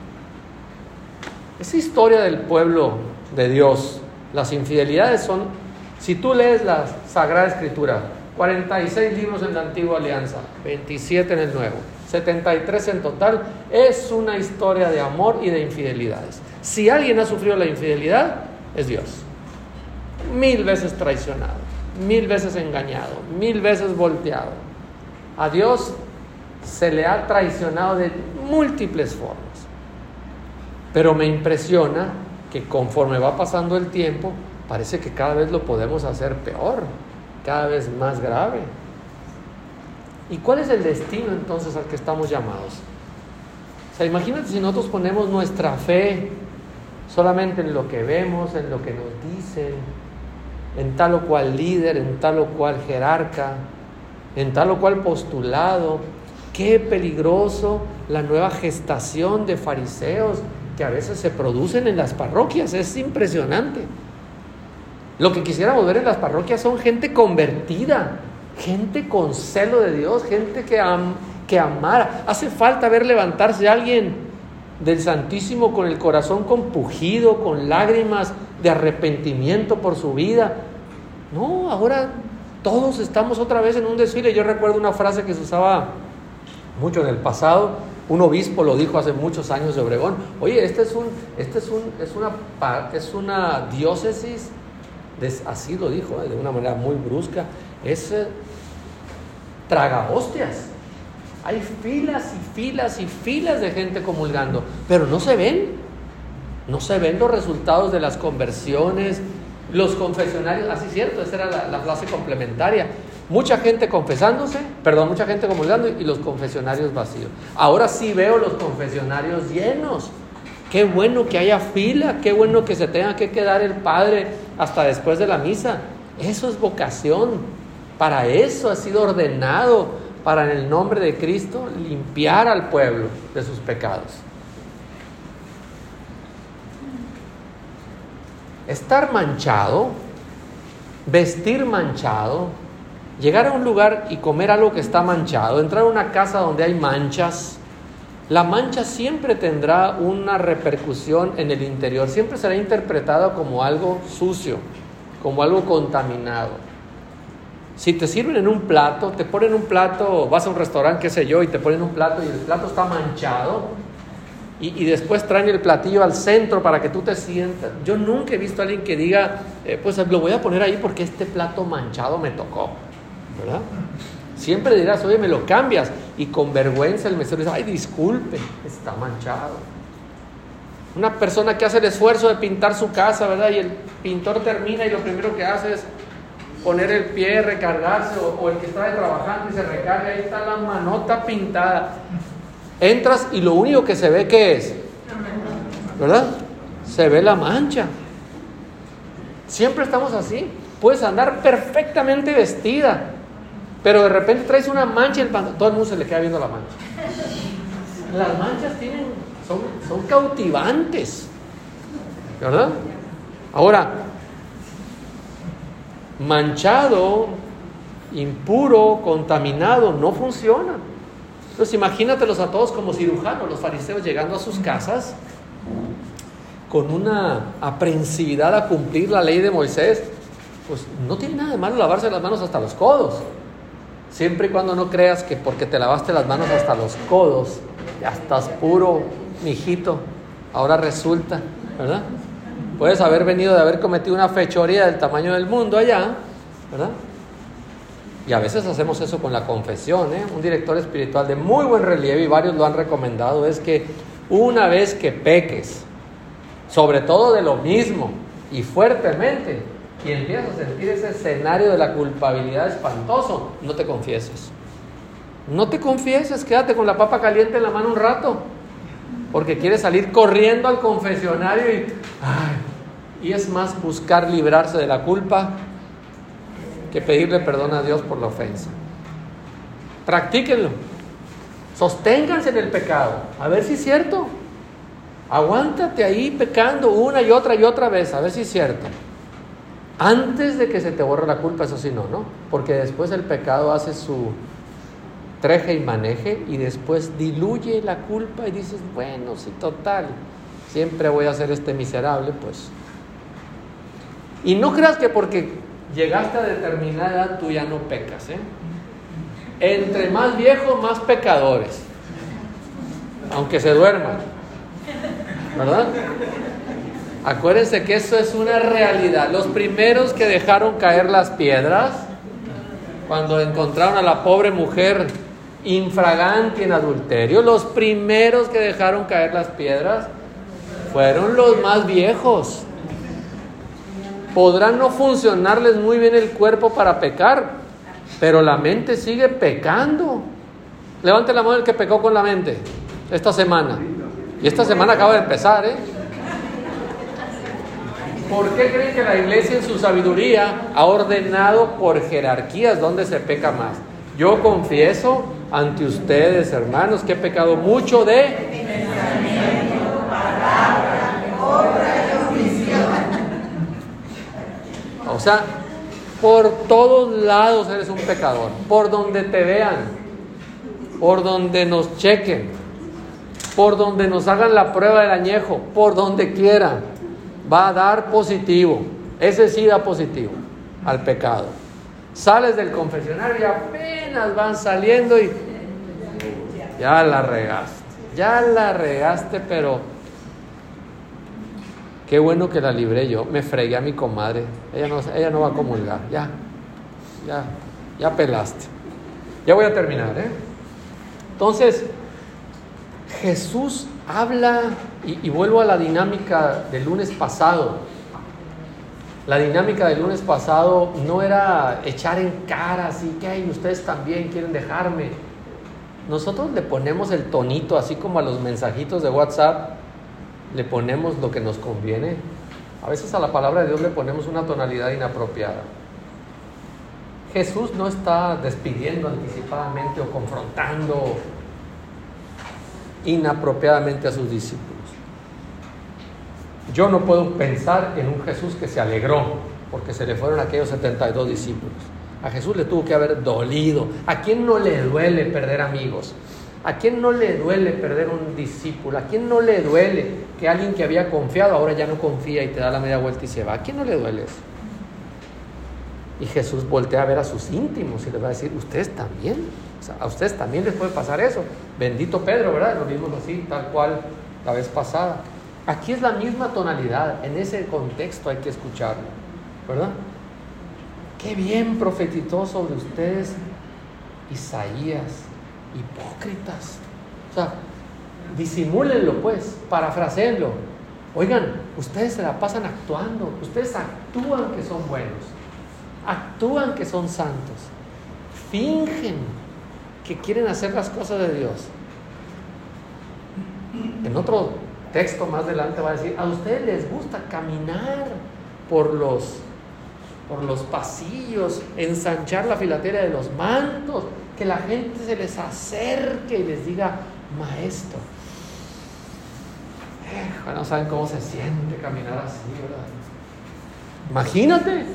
Esa historia del pueblo de Dios, las infidelidades son... Si tú lees la Sagrada Escritura, cuarenta y seis libros en la Antigua Alianza, veintisiete en el Nuevo, setenta y tres en total, es una historia de amor y de infidelidades. Si alguien ha sufrido la infidelidad, es Dios. Mil veces traicionado, mil veces engañado, mil veces volteado. A Dios se le ha traicionado de múltiples formas. Pero me impresiona que conforme va pasando el tiempo, parece que cada vez lo podemos hacer peor, cada vez más grave. ¿Y cuál es el destino entonces al que estamos llamados? O sea, imagínate si nosotros ponemos nuestra fe solamente en lo que vemos, en lo que nos dicen, en tal o cual líder, en tal o cual jerarca, en tal o cual postulado. Qué peligroso la nueva gestación de fariseos que a veces se producen en las parroquias, es impresionante. Lo que quisiéramos ver en las parroquias son gente convertida, gente con celo de Dios, gente que, am, que amara. Hace falta ver levantarse a alguien del Santísimo con el corazón compungido, con lágrimas de arrepentimiento por su vida. No, ahora todos estamos otra vez en un desfile. Yo recuerdo una frase que se usaba mucho en el pasado. Un obispo lo dijo hace muchos años de Obregón. Oye, este es un, este es un, es una, es una diócesis, de, así lo dijo, de una manera muy brusca, es eh, traga hostias. Hay filas y filas y filas de gente comulgando, pero no se ven, no se ven los resultados de las conversiones, los confesionarios. Así es cierto, esa era la, la frase complementaria. Mucha gente confesándose, perdón, mucha gente comulgando y los confesionarios vacíos. Ahora sí veo los confesionarios llenos. Qué bueno que haya fila, qué bueno que se tenga que quedar el padre hasta después de la misa. Eso es vocación. Para eso ha sido ordenado, para en el nombre de Cristo limpiar al pueblo de sus pecados. Estar manchado, vestir manchado, llegar a un lugar y comer algo que está manchado, entrar a una casa donde hay manchas, la mancha siempre tendrá una repercusión en el interior, siempre será interpretada como algo sucio, como algo contaminado. Si te sirven en un plato, te ponen un plato, vas a un restaurante, qué sé yo, y te ponen un plato y el plato está manchado, y, y después traen el platillo al centro para que tú te sientas. Yo nunca he visto a alguien que diga, eh, pues lo voy a poner ahí porque este plato manchado me tocó, ¿verdad? Siempre dirás, oye, me lo cambias, y con vergüenza el mesero dice, ay, disculpe, está manchado. Una persona que hace el esfuerzo de pintar su casa, ¿verdad? Y el pintor termina y lo primero que hace es poner el pie, recargarse, o, o el que está trabajando y se recarga, ahí está la manota pintada. Entras y lo único que se ve, ¿qué es? ¿Verdad? Se ve la mancha. Siempre estamos así. Puedes andar perfectamente vestida, pero de repente traes una mancha en el pantalón, todo el mundo se le queda viendo la mancha. Las manchas tienen, son, son cautivantes, ¿verdad? Ahora, manchado, impuro, contaminado, no funciona. Entonces imagínatelos a todos como cirujanos, los fariseos llegando a sus casas con una aprehensividad a cumplir la ley de Moisés. Pues no tiene nada de malo lavarse las manos hasta los codos, siempre y cuando no creas que porque te lavaste las manos hasta los codos ya estás puro, mijito. Ahora resulta, ¿verdad? Puedes haber venido de haber cometido una fechoría del tamaño del mundo allá, ¿verdad? Y a veces hacemos eso con la confesión, ¿eh? Un director espiritual de muy buen relieve, y varios lo han recomendado, es que una vez que peques, sobre todo de lo mismo y fuertemente, y empiezas a sentir ese escenario de la culpabilidad espantoso, no te confieses. No te confieses, quédate con la papa caliente en la mano un rato, porque quieres salir corriendo al confesionario y, ay, y es más buscar librarse de la culpa que pedirle perdón a Dios por la ofensa. Practíquenlo, sosténganse en el pecado, a ver si es cierto. Aguántate ahí pecando una y otra y otra vez, a ver si es cierto. Antes de que se te borre la culpa, eso sí no, ¿no? Porque después el pecado hace su treje y maneje y después diluye la culpa y dices, bueno, sí, total, siempre voy a ser este miserable, pues. Y no creas que porque llegaste a determinada edad tú ya no pecas, ¿eh? Entre más viejos, más pecadores, aunque se duerman, ¿verdad? Acuérdense que eso es una realidad. Los primeros que dejaron caer las piedras, cuando encontraron a la pobre mujer infragante en adulterio, los primeros que dejaron caer las piedras fueron los más viejos. Podrán no funcionarles muy bien el cuerpo para pecar, pero la mente sigue pecando. Levante la mano el que pecó con la mente esta semana. Y esta semana acaba de empezar, ¿eh? ¿Por qué creen que la iglesia en su sabiduría ha ordenado por jerarquías dónde se peca más? Yo confieso ante ustedes, hermanos, que he pecado mucho de pensamiento, palabra, obra y omisión. O sea, por todos lados eres un pecador, por donde te vean, por donde nos chequen, por donde nos hagan la prueba del añejo, por donde quieran, va a dar positivo. Ese sí da positivo al pecado. Sales del confesionario y apenas van saliendo y ya la regaste, ya la regaste, pero qué bueno que la libré yo. Me fregué a mi comadre, ella no, ella no va a comulgar, ya, ya, ya pelaste. Ya voy a terminar, ¿eh? Entonces, Jesús habla, y, y vuelvo a la dinámica del lunes pasado. La dinámica del lunes pasado no era echar en cara así que ay, ustedes también quieren dejarme. Nosotros le ponemos el tonito, así como a los mensajitos de WhatsApp, le ponemos lo que nos conviene. A veces a la palabra de Dios le ponemos una tonalidad inapropiada. Jesús no está despidiendo anticipadamente o confrontando inapropiadamente a sus discípulos. Yo no puedo pensar en un Jesús que se alegró porque se le fueron aquellos setenta y dos discípulos. A Jesús le tuvo que haber dolido. ¿A quién no le duele perder amigos? ¿A quién no le duele perder un discípulo? ¿A quién no le duele que alguien que había confiado ahora ya no confía y te da la media vuelta y se va? ¿A quién no le duele eso? Y Jesús voltea a ver a sus íntimos y les va a decir, ustedes también, o sea, a ustedes también les puede pasar eso. Bendito Pedro, ¿verdad? Lo vimos así, tal cual la vez pasada. Aquí es la misma tonalidad, en ese contexto hay que escucharlo, ¿verdad? Qué bien profetizó sobre ustedes Isaías, hipócritas. O sea, disimúlenlo pues, parafraséenlo. Oigan, ustedes se la pasan actuando, ustedes actúan que son buenos, actúan que son santos, fingen que quieren hacer las cosas de Dios. En otro texto más adelante va a decir, a ustedes les gusta caminar por los, por los pasillos, ensanchar la filatería de los mantos, que la gente se les acerque y les diga, maestro. Eh, no saben cómo se siente caminar así, ¿verdad? Imagínate.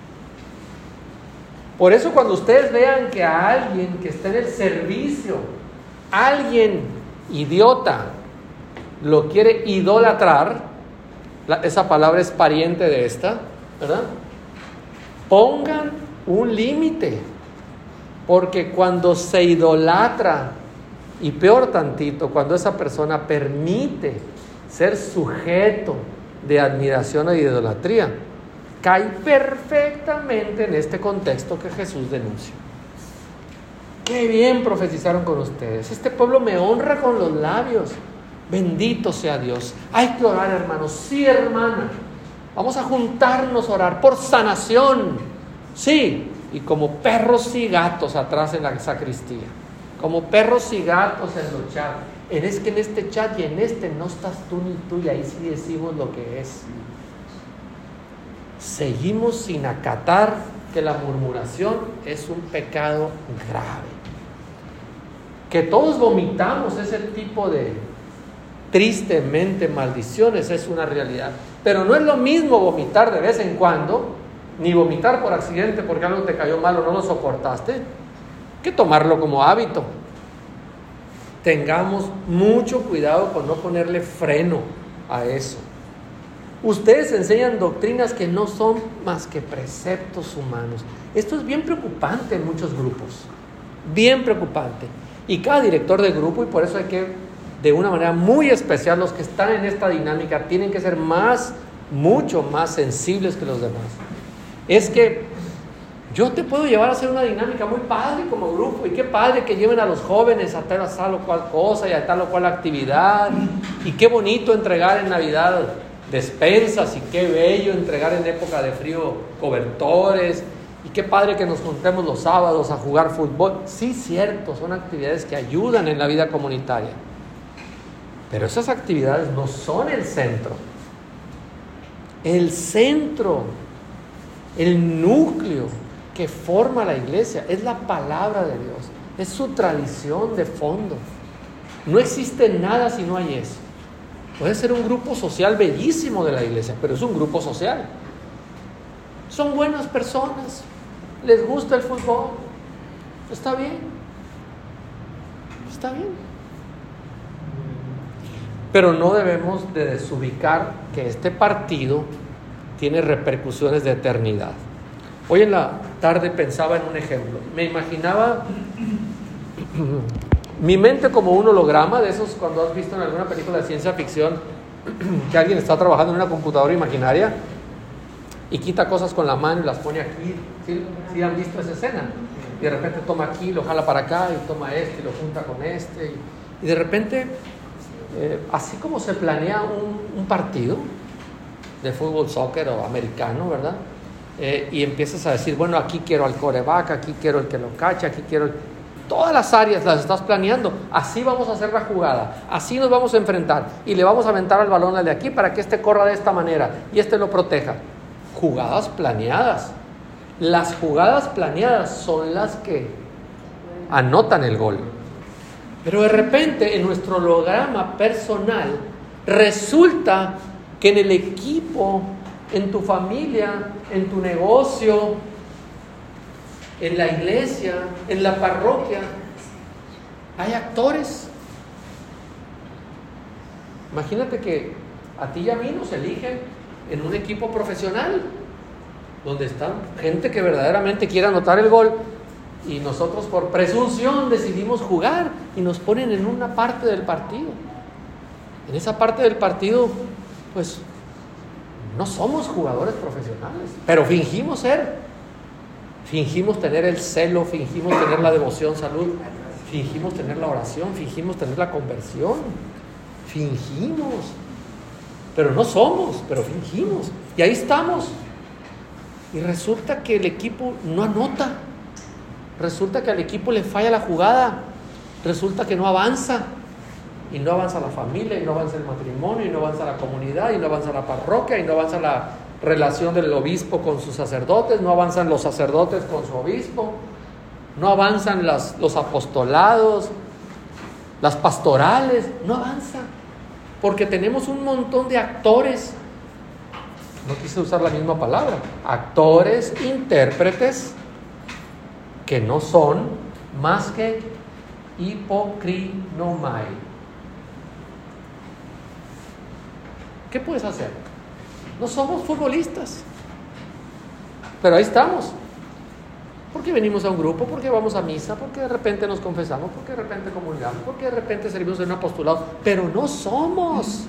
Por eso cuando ustedes vean que a alguien que está en el servicio, alguien idiota, lo quiere idolatrar, la, esa palabra es pariente de esta, ¿verdad? Pongan un límite, porque cuando se idolatra, y peor tantito, cuando esa persona permite ser sujeto de admiración o de idolatría, cae perfectamente en este contexto que Jesús denuncia. Qué bien profetizaron con ustedes, este pueblo me honra con los labios. Bendito sea Dios. Hay que orar, hermanos. Sí, hermana. Vamos a juntarnos a orar por sanación. Sí. Y como perros y gatos atrás en la sacristía. Como perros y gatos en los chats. Es que en este chat y en este no estás tú ni tú. Y ahí sí decimos lo que es. Seguimos sin acatar que la murmuración es un pecado grave. Que todos vomitamos ese tipo de tristemente maldiciones, es una realidad, pero no es lo mismo vomitar de vez en cuando, ni vomitar por accidente porque algo te cayó mal o no lo soportaste, que tomarlo como hábito. Tengamos mucho cuidado con no ponerle freno a eso. Ustedes enseñan doctrinas que no son más que preceptos humanos. Esto es bien preocupante en muchos grupos, bien preocupante, y cada director de grupo, y por eso hay que de una manera muy especial, los que están en esta dinámica tienen que ser más, mucho más sensibles que los demás. Es que yo te puedo llevar a hacer una dinámica muy padre como grupo, y qué padre que lleven a los jóvenes a tal, a tal o cual cosa y a tal o cual actividad, y qué bonito entregar en Navidad despensas, y qué bello entregar en época de frío cobertores, y qué padre que nos juntemos los sábados a jugar fútbol. Sí, cierto, son actividades que ayudan en la vida comunitaria. Pero esas actividades no son el centro. El centro, el núcleo que forma la iglesia es la palabra de Dios, es su tradición de fondo. No existe nada si no hay eso. Puede ser un grupo social bellísimo de la iglesia, pero es un grupo social. Son buenas personas, les gusta el fútbol, está bien, está bien. Pero no debemos de desubicar que este partido tiene repercusiones de eternidad. Hoy en la tarde pensaba en un ejemplo. Me imaginaba mi mente como un holograma de esos cuando has visto en alguna película de ciencia ficción que alguien está trabajando en una computadora imaginaria y quita cosas con la mano y las pone aquí. ¿Sí, ¿Sí han visto esa escena? Y de repente toma aquí, lo jala para acá y toma este y lo junta con este. Y, y de repente, eh, así como se planea un, un partido de fútbol, soccer o americano, ¿verdad? Eh, y empiezas a decir, bueno, aquí quiero al quarterback, aquí quiero el que lo cache, aquí quiero... El... Todas las áreas las estás planeando. Así vamos a hacer la jugada, así nos vamos a enfrentar y le vamos a aventar al balón al de aquí para que este corra de esta manera y este lo proteja. Jugadas planeadas. Las jugadas planeadas son las que anotan el gol. Pero de repente en nuestro holograma personal resulta que en el equipo, en tu familia, en tu negocio, en la iglesia, en la parroquia, hay actores. Imagínate que a ti y a mí nos eligen en un equipo profesional, donde está gente que verdaderamente quiere anotar el gol, y nosotros por presunción decidimos jugar y nos ponen en una parte del partido. En esa parte del partido, pues, no somos jugadores profesionales, pero fingimos ser. Fingimos tener el celo, fingimos tener la devoción, salud, fingimos tener la oración, fingimos tener la conversión, fingimos, pero no somos, pero fingimos, y ahí estamos, y resulta que el equipo no anota, resulta que al equipo le falla la jugada, resulta que no avanza, y no avanza la familia, y no avanza el matrimonio, y no avanza la comunidad, y no avanza la parroquia, y no avanza la relación del obispo con sus sacerdotes, no avanzan los sacerdotes con su obispo, no avanzan las, los apostolados, las pastorales, no avanzan, porque tenemos un montón de actores, no quise usar la misma palabra, actores, intérpretes, que no son más que hipocrinomai. ¿Qué puedes hacer? No somos futbolistas, pero ahí estamos, porque venimos a un grupo, porque vamos a misa, porque de repente nos confesamos, porque de repente comulgamos, porque de repente servimos en un apostolado, pero no somos.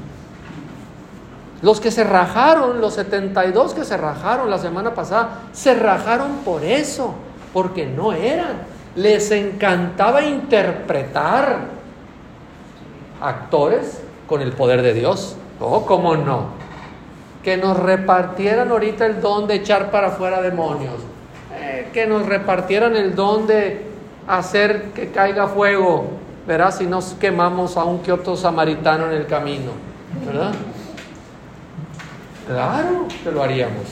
Los que se rajaron, los setenta y dos que se rajaron la semana pasada, se rajaron por eso, porque no eran. Les encantaba interpretar actores con el poder de Dios. Oh, ¿cómo no? Que nos repartieran ahorita el don de echar para afuera demonios, eh, que nos repartieran el don de hacer que caiga fuego, ¿verdad? Si nos quemamos a un que otro samaritano en el camino, ¿verdad? Claro que lo haríamos.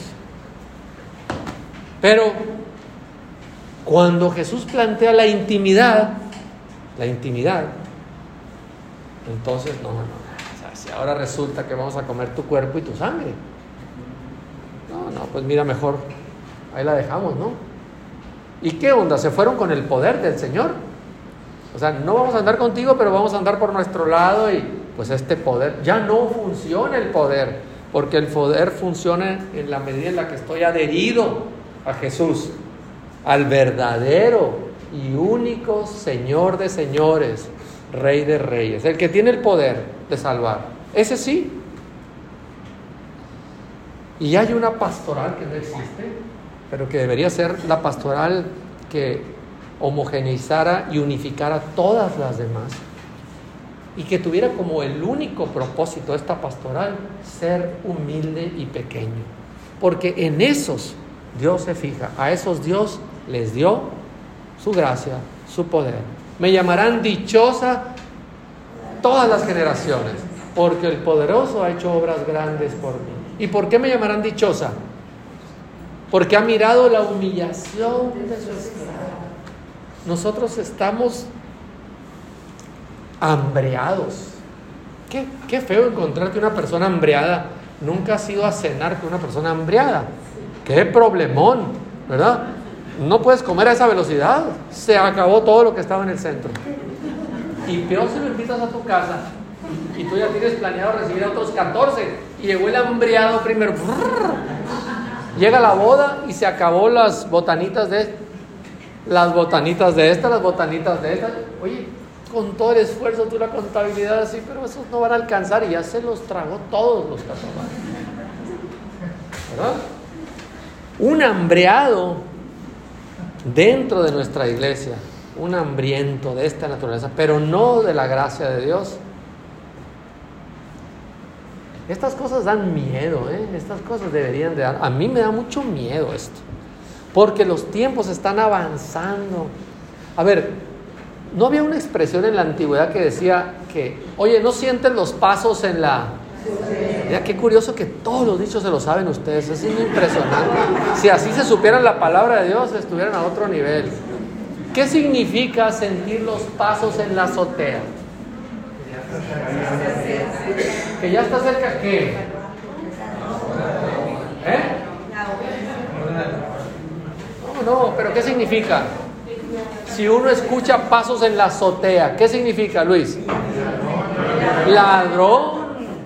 Pero cuando Jesús plantea la intimidad, la intimidad, entonces no, no. Si ahora resulta que vamos a comer tu cuerpo y tu sangre. No, no, pues mira, mejor ahí la dejamos, ¿no? ¿Y qué onda? ¿Se fueron con el poder del Señor? O sea, no vamos a andar contigo, pero vamos a andar por nuestro lado y pues este poder, ya no funciona el poder, porque el poder funciona en la medida en la que estoy adherido a Jesús, al verdadero y único Señor de señores, Rey de reyes, el que tiene el poder de salvar. Ese sí. Y hay una pastoral que no existe, pero que debería ser la pastoral que homogeneizara y unificara todas las demás, y que tuviera como el único propósito esta pastoral ser humilde y pequeño, porque en esos Dios se fija, a esos Dios les dio su gracia, su poder. Me llamarán dichosa todas las generaciones, porque el poderoso ha hecho obras grandes por mí. ¿Y por qué me llamarán dichosa? Porque ha mirado la humillación de su esclavo. Nosotros estamos hambreados. Qué, qué feo encontrar que una persona hambreada. Nunca has ido a cenar con una persona hambreada. Qué problemón, ¿verdad? No puedes comer a esa velocidad. Se acabó todo lo que estaba en el centro. Y peor si lo invitas a tu casa y tú ya tienes planeado recibir a otros catorce y llegó el hambreado primero. Llega la boda y se acabó las botanitas de las botanitas de esta, las botanitas de esta. Oye, con todo el esfuerzo, tú la contabilidad así, pero esos no van a alcanzar y ya se los tragó todos los catorce. ¿Verdad? Un hambreado dentro de nuestra iglesia, un hambriento de esta naturaleza, pero no de la gracia de Dios. Estas cosas dan miedo, ¿eh? Estas cosas deberían de dar. A mí me da mucho miedo esto, porque los tiempos están avanzando. A ver, ¿no había una expresión en la antigüedad que decía que, oye, no sienten los pasos en la... Ya, qué curioso que todos los dichos se lo saben ustedes, es impresionante. Si así se supieran la palabra de Dios, estuvieran a otro nivel. ¿Qué significa sentir los pasos en la azotea? Que ya está cerca, ¿qué? ¿Eh? No, no, pero ¿qué significa? Si uno escucha pasos en la azotea, ¿qué significa, Luis? Ladrón.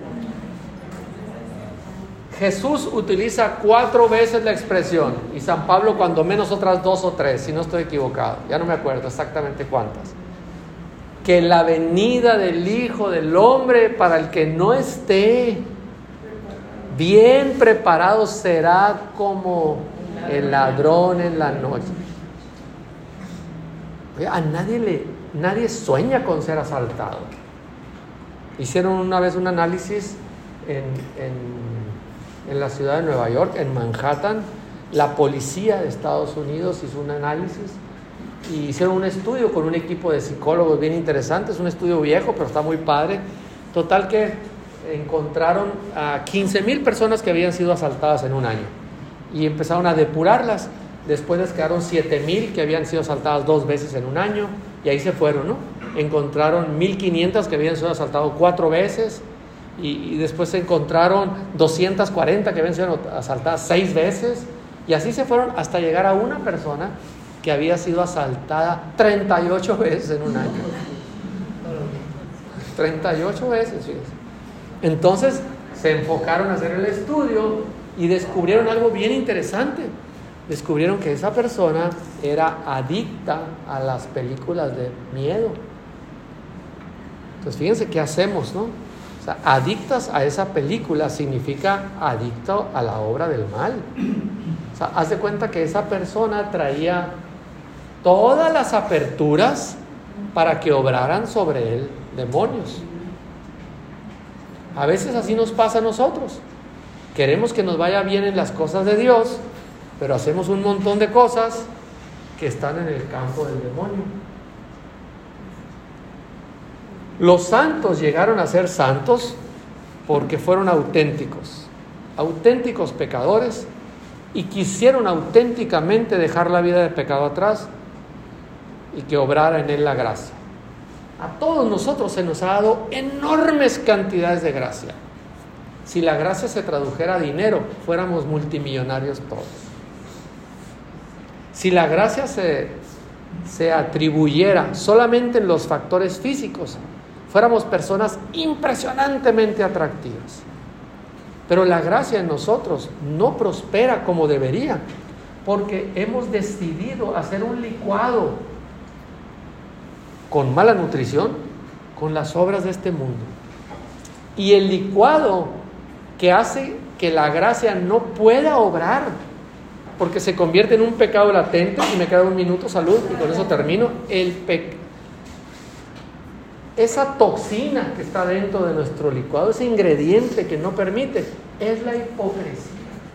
Jesús utiliza cuatro veces la expresión y San Pablo cuando menos otras dos o tres, si no estoy equivocado, ya no me acuerdo exactamente cuántas. Que la venida del Hijo del Hombre, para el que no esté bien preparado, será como el ladrón en la noche. Oye, a nadie le, nadie sueña con ser asaltado. Hicieron una vez un análisis en, en, en la ciudad de Nueva York, en Manhattan. La policía de Estados Unidos hizo un análisis y hicieron un estudio con un equipo de psicólogos bien interesante. Es un estudio viejo, pero está muy padre. Total que encontraron a quince mil personas que habían sido asaltadas en un año y empezaron a depurarlas. Después les quedaron siete mil que habían sido asaltadas dos veces en un año y ahí se fueron, ¿no? Encontraron mil quinientas que habían sido asaltadas cuatro veces y, y después se encontraron doscientas cuarenta que habían sido asaltadas seis veces y así se fueron hasta llegar a una persona que había sido asaltada treinta y ocho veces en un año. treinta y ocho veces, fíjense. Entonces se enfocaron a hacer el estudio y descubrieron algo bien interesante. Descubrieron que esa persona era adicta a las películas de miedo. Entonces fíjense qué hacemos, ¿no? O sea, adictas a esa película significa adicto a la obra del mal. O sea, haz de cuenta que esa persona traía todas las aperturas para que obraran sobre él demonios. A veces así nos pasa a nosotros. Queremos que nos vaya bien en las cosas de Dios, pero hacemos un montón de cosas que están en el campo del demonio. Los santos llegaron a ser santos porque fueron auténticos, auténticos pecadores, y quisieron auténticamente dejar la vida de pecado atrás y que obrara en él la gracia. A todos nosotros se nos ha dado enormes cantidades de gracia. Si la gracia se tradujera a dinero, fuéramos multimillonarios todos. Si la gracia se, se atribuyera solamente en los factores físicos, fuéramos personas impresionantemente atractivas. Pero la gracia en nosotros no prospera como debería, porque hemos decidido hacer un licuado con mala nutrición, con las obras de este mundo. Y el licuado que hace que la gracia no pueda obrar, porque se convierte en un pecado latente. Y me queda un minuto, salud, y con eso termino. El pe... Esa toxina que está dentro de nuestro licuado, ese ingrediente que no permite, es la hipocresía.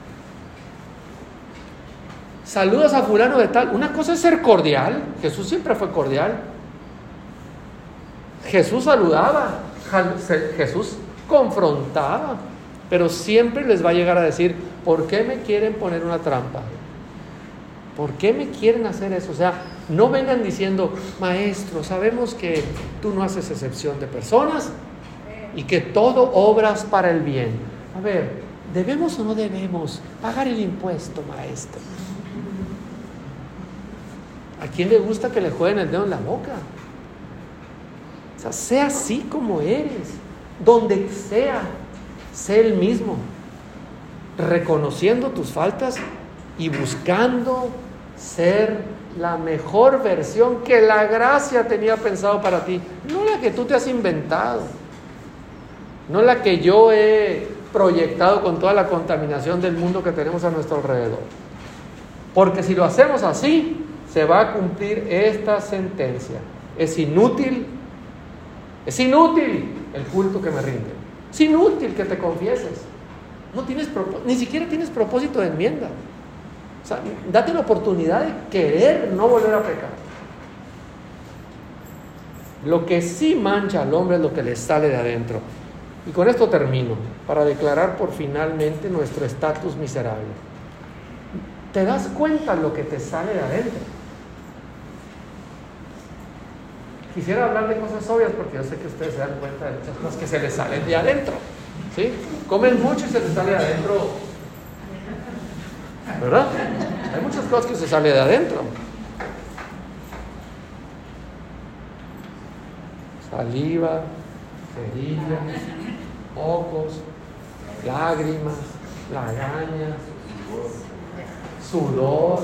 Saludas a fulano de tal. Una cosa es ser cordial. Jesús siempre fue cordial. Jesús saludaba, Jesús confrontaba, pero siempre les va a llegar a decir, ¿por qué me quieren poner una trampa? ¿Por qué me quieren hacer eso? O sea, no vengan diciendo, maestro, sabemos que tú no haces excepción de personas y que todo obras para el bien. A ver, ¿debemos o no debemos pagar el impuesto, maestro? ¿A quién le gusta que le jueguen el dedo en la boca? O sea, sea así como eres, donde sea, sé el mismo, reconociendo tus faltas y buscando ser la mejor versión que la gracia tenía pensado para ti, no la que tú te has inventado, no la que yo he proyectado con toda la contaminación del mundo que tenemos a nuestro alrededor. Porque si lo hacemos así, se va a cumplir esta sentencia: es inútil, es inútil el culto que me rinde, es inútil que te confieses, no tienes propó- ni siquiera tienes propósito de enmienda. O sea, date la oportunidad de querer no volver a pecar. Lo que sí mancha al hombre es lo que le sale de adentro. Y con esto termino, para declarar por finalmente nuestro estatus miserable. ¿Te das cuenta lo que te sale de adentro? Quisiera hablar de cosas obvias porque yo sé que ustedes se dan cuenta de muchas cosas que se les salen de adentro, ¿sí? Comen mucho y se les sale de adentro, ¿verdad? Hay muchas cosas que se salen de adentro. Saliva, cerillas, mocos, lágrimas, lagañas, sudor.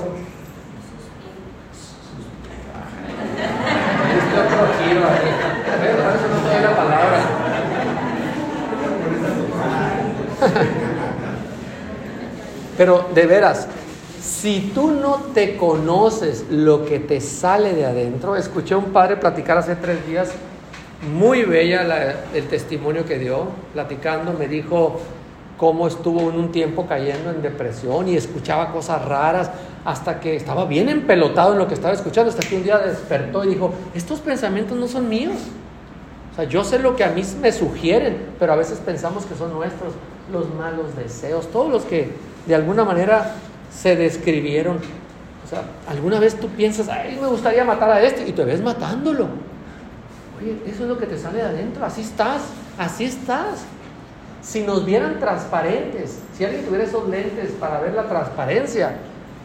Este otro giro ahí. Pero eso no tiene la palabra. Pero de veras, si tú no te conoces lo que te sale de adentro, escuché a un padre platicar hace tres días, muy bella la, el testimonio que dio, platicando, me dijo cómo estuvo en un tiempo cayendo en depresión y escuchaba cosas raras, hasta que estaba bien empelotado en lo que estaba escuchando, hasta que un día despertó y dijo, estos pensamientos no son míos. O sea, yo sé lo que a mí me sugieren, pero a veces pensamos que son nuestros, los malos deseos, todos los que de alguna manera se describieron. O sea, alguna vez tú piensas, ay, me gustaría matar a este, y te ves matándolo. Oye, eso es lo que te sale de adentro, así estás, así estás. Si nos vieran transparentes, si alguien tuviera esos lentes para ver la transparencia,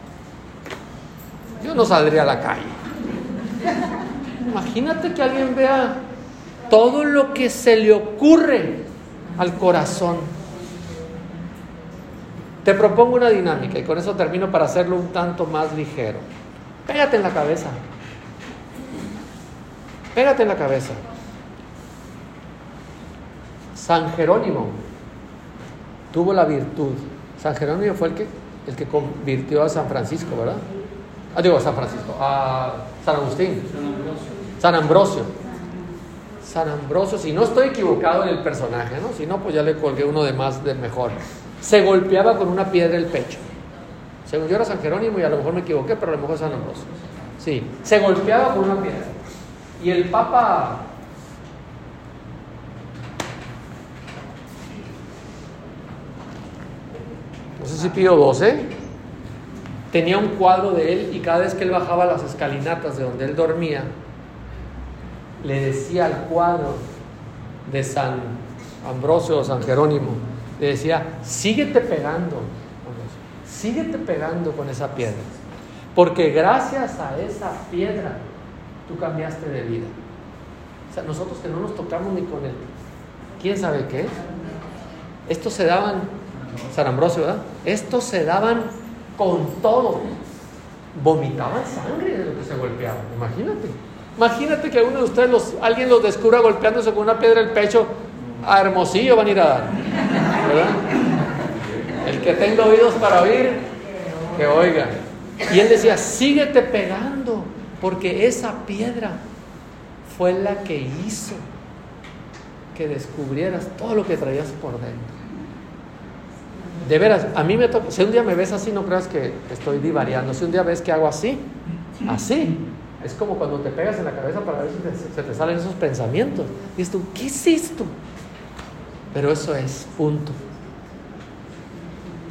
yo no saldría a la calle. Imagínate que alguien vea todo lo que se le ocurre al corazón. Te propongo una dinámica y con eso termino para hacerlo un tanto más ligero. Pégate en la cabeza. Pégate en la cabeza. San Jerónimo tuvo la virtud. San Jerónimo fue el que, el que convirtió a San Francisco, ¿verdad? Ah, digo, a San Francisco, a San Agustín. San Ambrosio. San Ambrosio, si no estoy equivocado en el personaje, ¿no? Si no, pues ya le colgué uno de más del mejor. Se golpeaba con una piedra el pecho. Según yo era San Jerónimo y a lo mejor me equivoqué, pero a lo mejor es San Ambrosio. Sí, se golpeaba con una piedra. Y el Papa no sé si Pío doce tenía un cuadro de él y cada vez que él bajaba las escalinatas de donde él dormía, le decía al cuadro de San Ambrosio o San Jerónimo, le decía, síguete pegando, síguete pegando con esa piedra, porque gracias a esa piedra tú cambiaste de vida. O sea, nosotros que no nos tocamos ni con él, quién sabe qué, estos se daban, San Ambrosio, ¿verdad? Estos se daban con todo, vomitaban sangre de lo que se golpeaban, imagínate. Imagínate que alguno de ustedes, los, alguien los descubra golpeándose con una piedra en el pecho, a Hermosillo van a ir a dar, ¿verdad? El que tenga oídos para oír, que oiga. Y él decía, síguete pegando, porque esa piedra fue la que hizo que descubrieras todo lo que traías por dentro. De veras, a mí me toca, si un día me ves así, no creas que estoy divariando. Si un día ves que hago así, así, es como cuando te pegas en la cabeza para ver si te, se te salen esos pensamientos. Y dices tú, ¿qué es esto? Pero eso es, punto.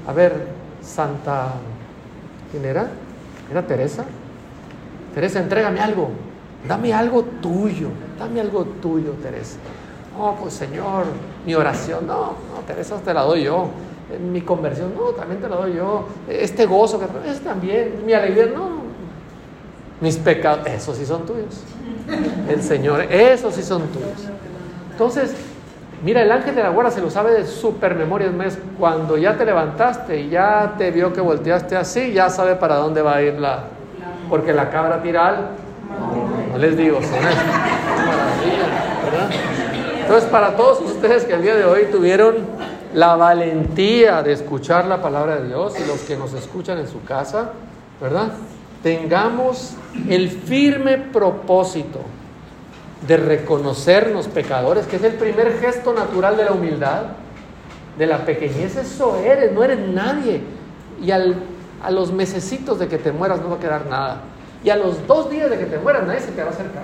A ver, Santa, ¿quién era? ¿Era Teresa? Teresa, entrégame algo, dame algo tuyo, dame algo tuyo, Teresa. No, pues Señor, mi oración, no, no, Teresa te la doy yo. Mi conversión, no, también te la doy yo. Este gozo que es también, mi alegría, no. Mis pecados, esos sí son tuyos. El Señor, esos sí son tuyos. Entonces, mira, el ángel de la guarda se lo sabe de super memoria. Es cuando ya te levantaste y ya te vio que volteaste así, ya sabe para dónde va a ir la, porque la cabra tira al, no les digo, son maravilla, ¿verdad? Entonces, para todos ustedes que el día de hoy tuvieron la valentía de escuchar la palabra de Dios, y los que nos escuchan en su casa, ¿verdad? Tengamos el firme propósito de reconocernos pecadores, que es el primer gesto natural de la humildad, de la pequeñez. Eso eres, no eres nadie. Y al, a los mesecitos de que te mueras no va a quedar nada. Y a los dos días de que te mueras nadie se te va a acercar.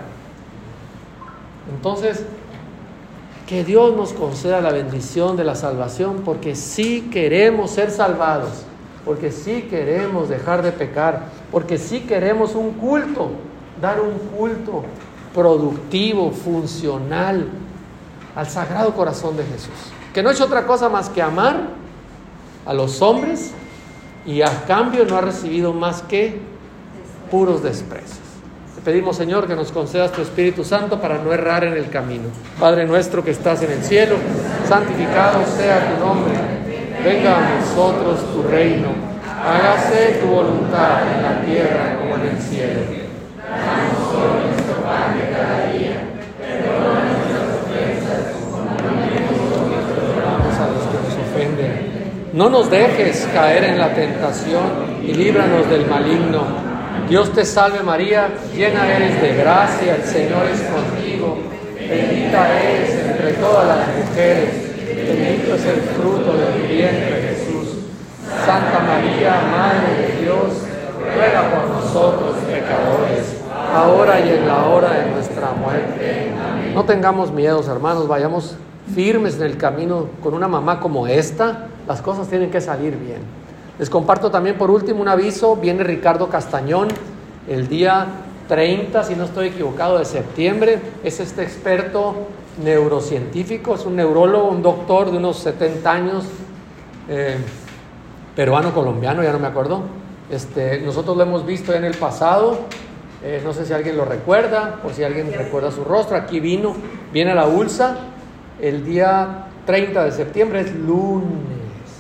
Entonces, que Dios nos conceda la bendición de la salvación, porque sí queremos ser salvados, porque sí queremos dejar de pecar, porque sí queremos un culto, dar un culto productivo, funcional al Sagrado Corazón de Jesús, que no ha hecho otra cosa más que amar a los hombres y a cambio no ha recibido más que puros desprecios. Pedimos, Señor, que nos concedas tu Espíritu Santo para no errar en el camino. Padre nuestro que estás en el cielo, santificado sea tu nombre. Venga a nosotros tu reino. Hágase tu voluntad en la tierra como en el cielo. Danos hoy nuestro pan de cada día. Perdona nuestras ofensas como también nosotros perdonamos a los que nos ofenden. No nos dejes caer en la tentación y líbranos del maligno. Dios te salve María, llena eres de gracia, el Señor es contigo, bendita eres entre todas las mujeres, bendito es el fruto de tu vientre Jesús. Santa María, Madre de Dios, ruega por nosotros pecadores, ahora y en la hora de nuestra muerte. No tengamos miedos, hermanos, vayamos firmes en el camino con una mamá como esta, las cosas tienen que salir bien. Les comparto también por último un aviso. Viene Ricardo Castañón el día treinta, si no estoy equivocado, de septiembre. Es este experto neurocientífico, es un neurólogo, un doctor de unos setenta años, eh, peruano-colombiano, ya no me acuerdo. Este, nosotros lo hemos visto en el pasado, eh, no sé si alguien lo recuerda, o si alguien recuerda su rostro. Aquí vino, viene a la U L S A el día treinta de septiembre, es lunes.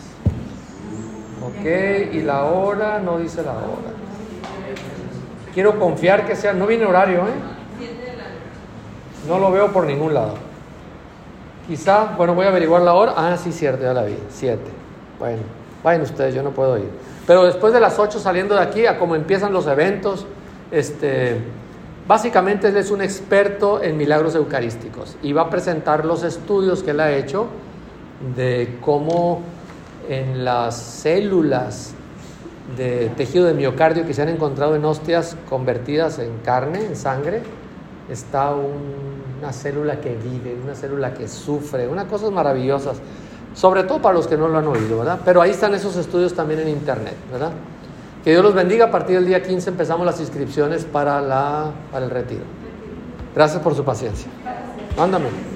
Ok, y la hora, no dice la hora. Quiero confiar que sea, no viene horario, ¿eh? No lo veo por ningún lado. Quizá, bueno, voy a averiguar la hora. Ah, sí, cierto, ya la vi, siete. Bueno, vayan ustedes, yo no puedo ir. Pero después de las ocho saliendo de aquí, a como empiezan los eventos, este, básicamente él es un experto en milagros eucarísticos y va a presentar los estudios que él ha hecho de cómo en las células de tejido de miocardio que se han encontrado en hostias convertidas en carne, en sangre, está un, una célula que vive, una célula que sufre, unas cosas maravillosas, sobre todo para los que no lo han oído, ¿verdad? Pero ahí están esos estudios también en internet, ¿verdad? Que Dios los bendiga. A partir del día quince empezamos las inscripciones para, la, para el retiro. Gracias por su paciencia. Mándame.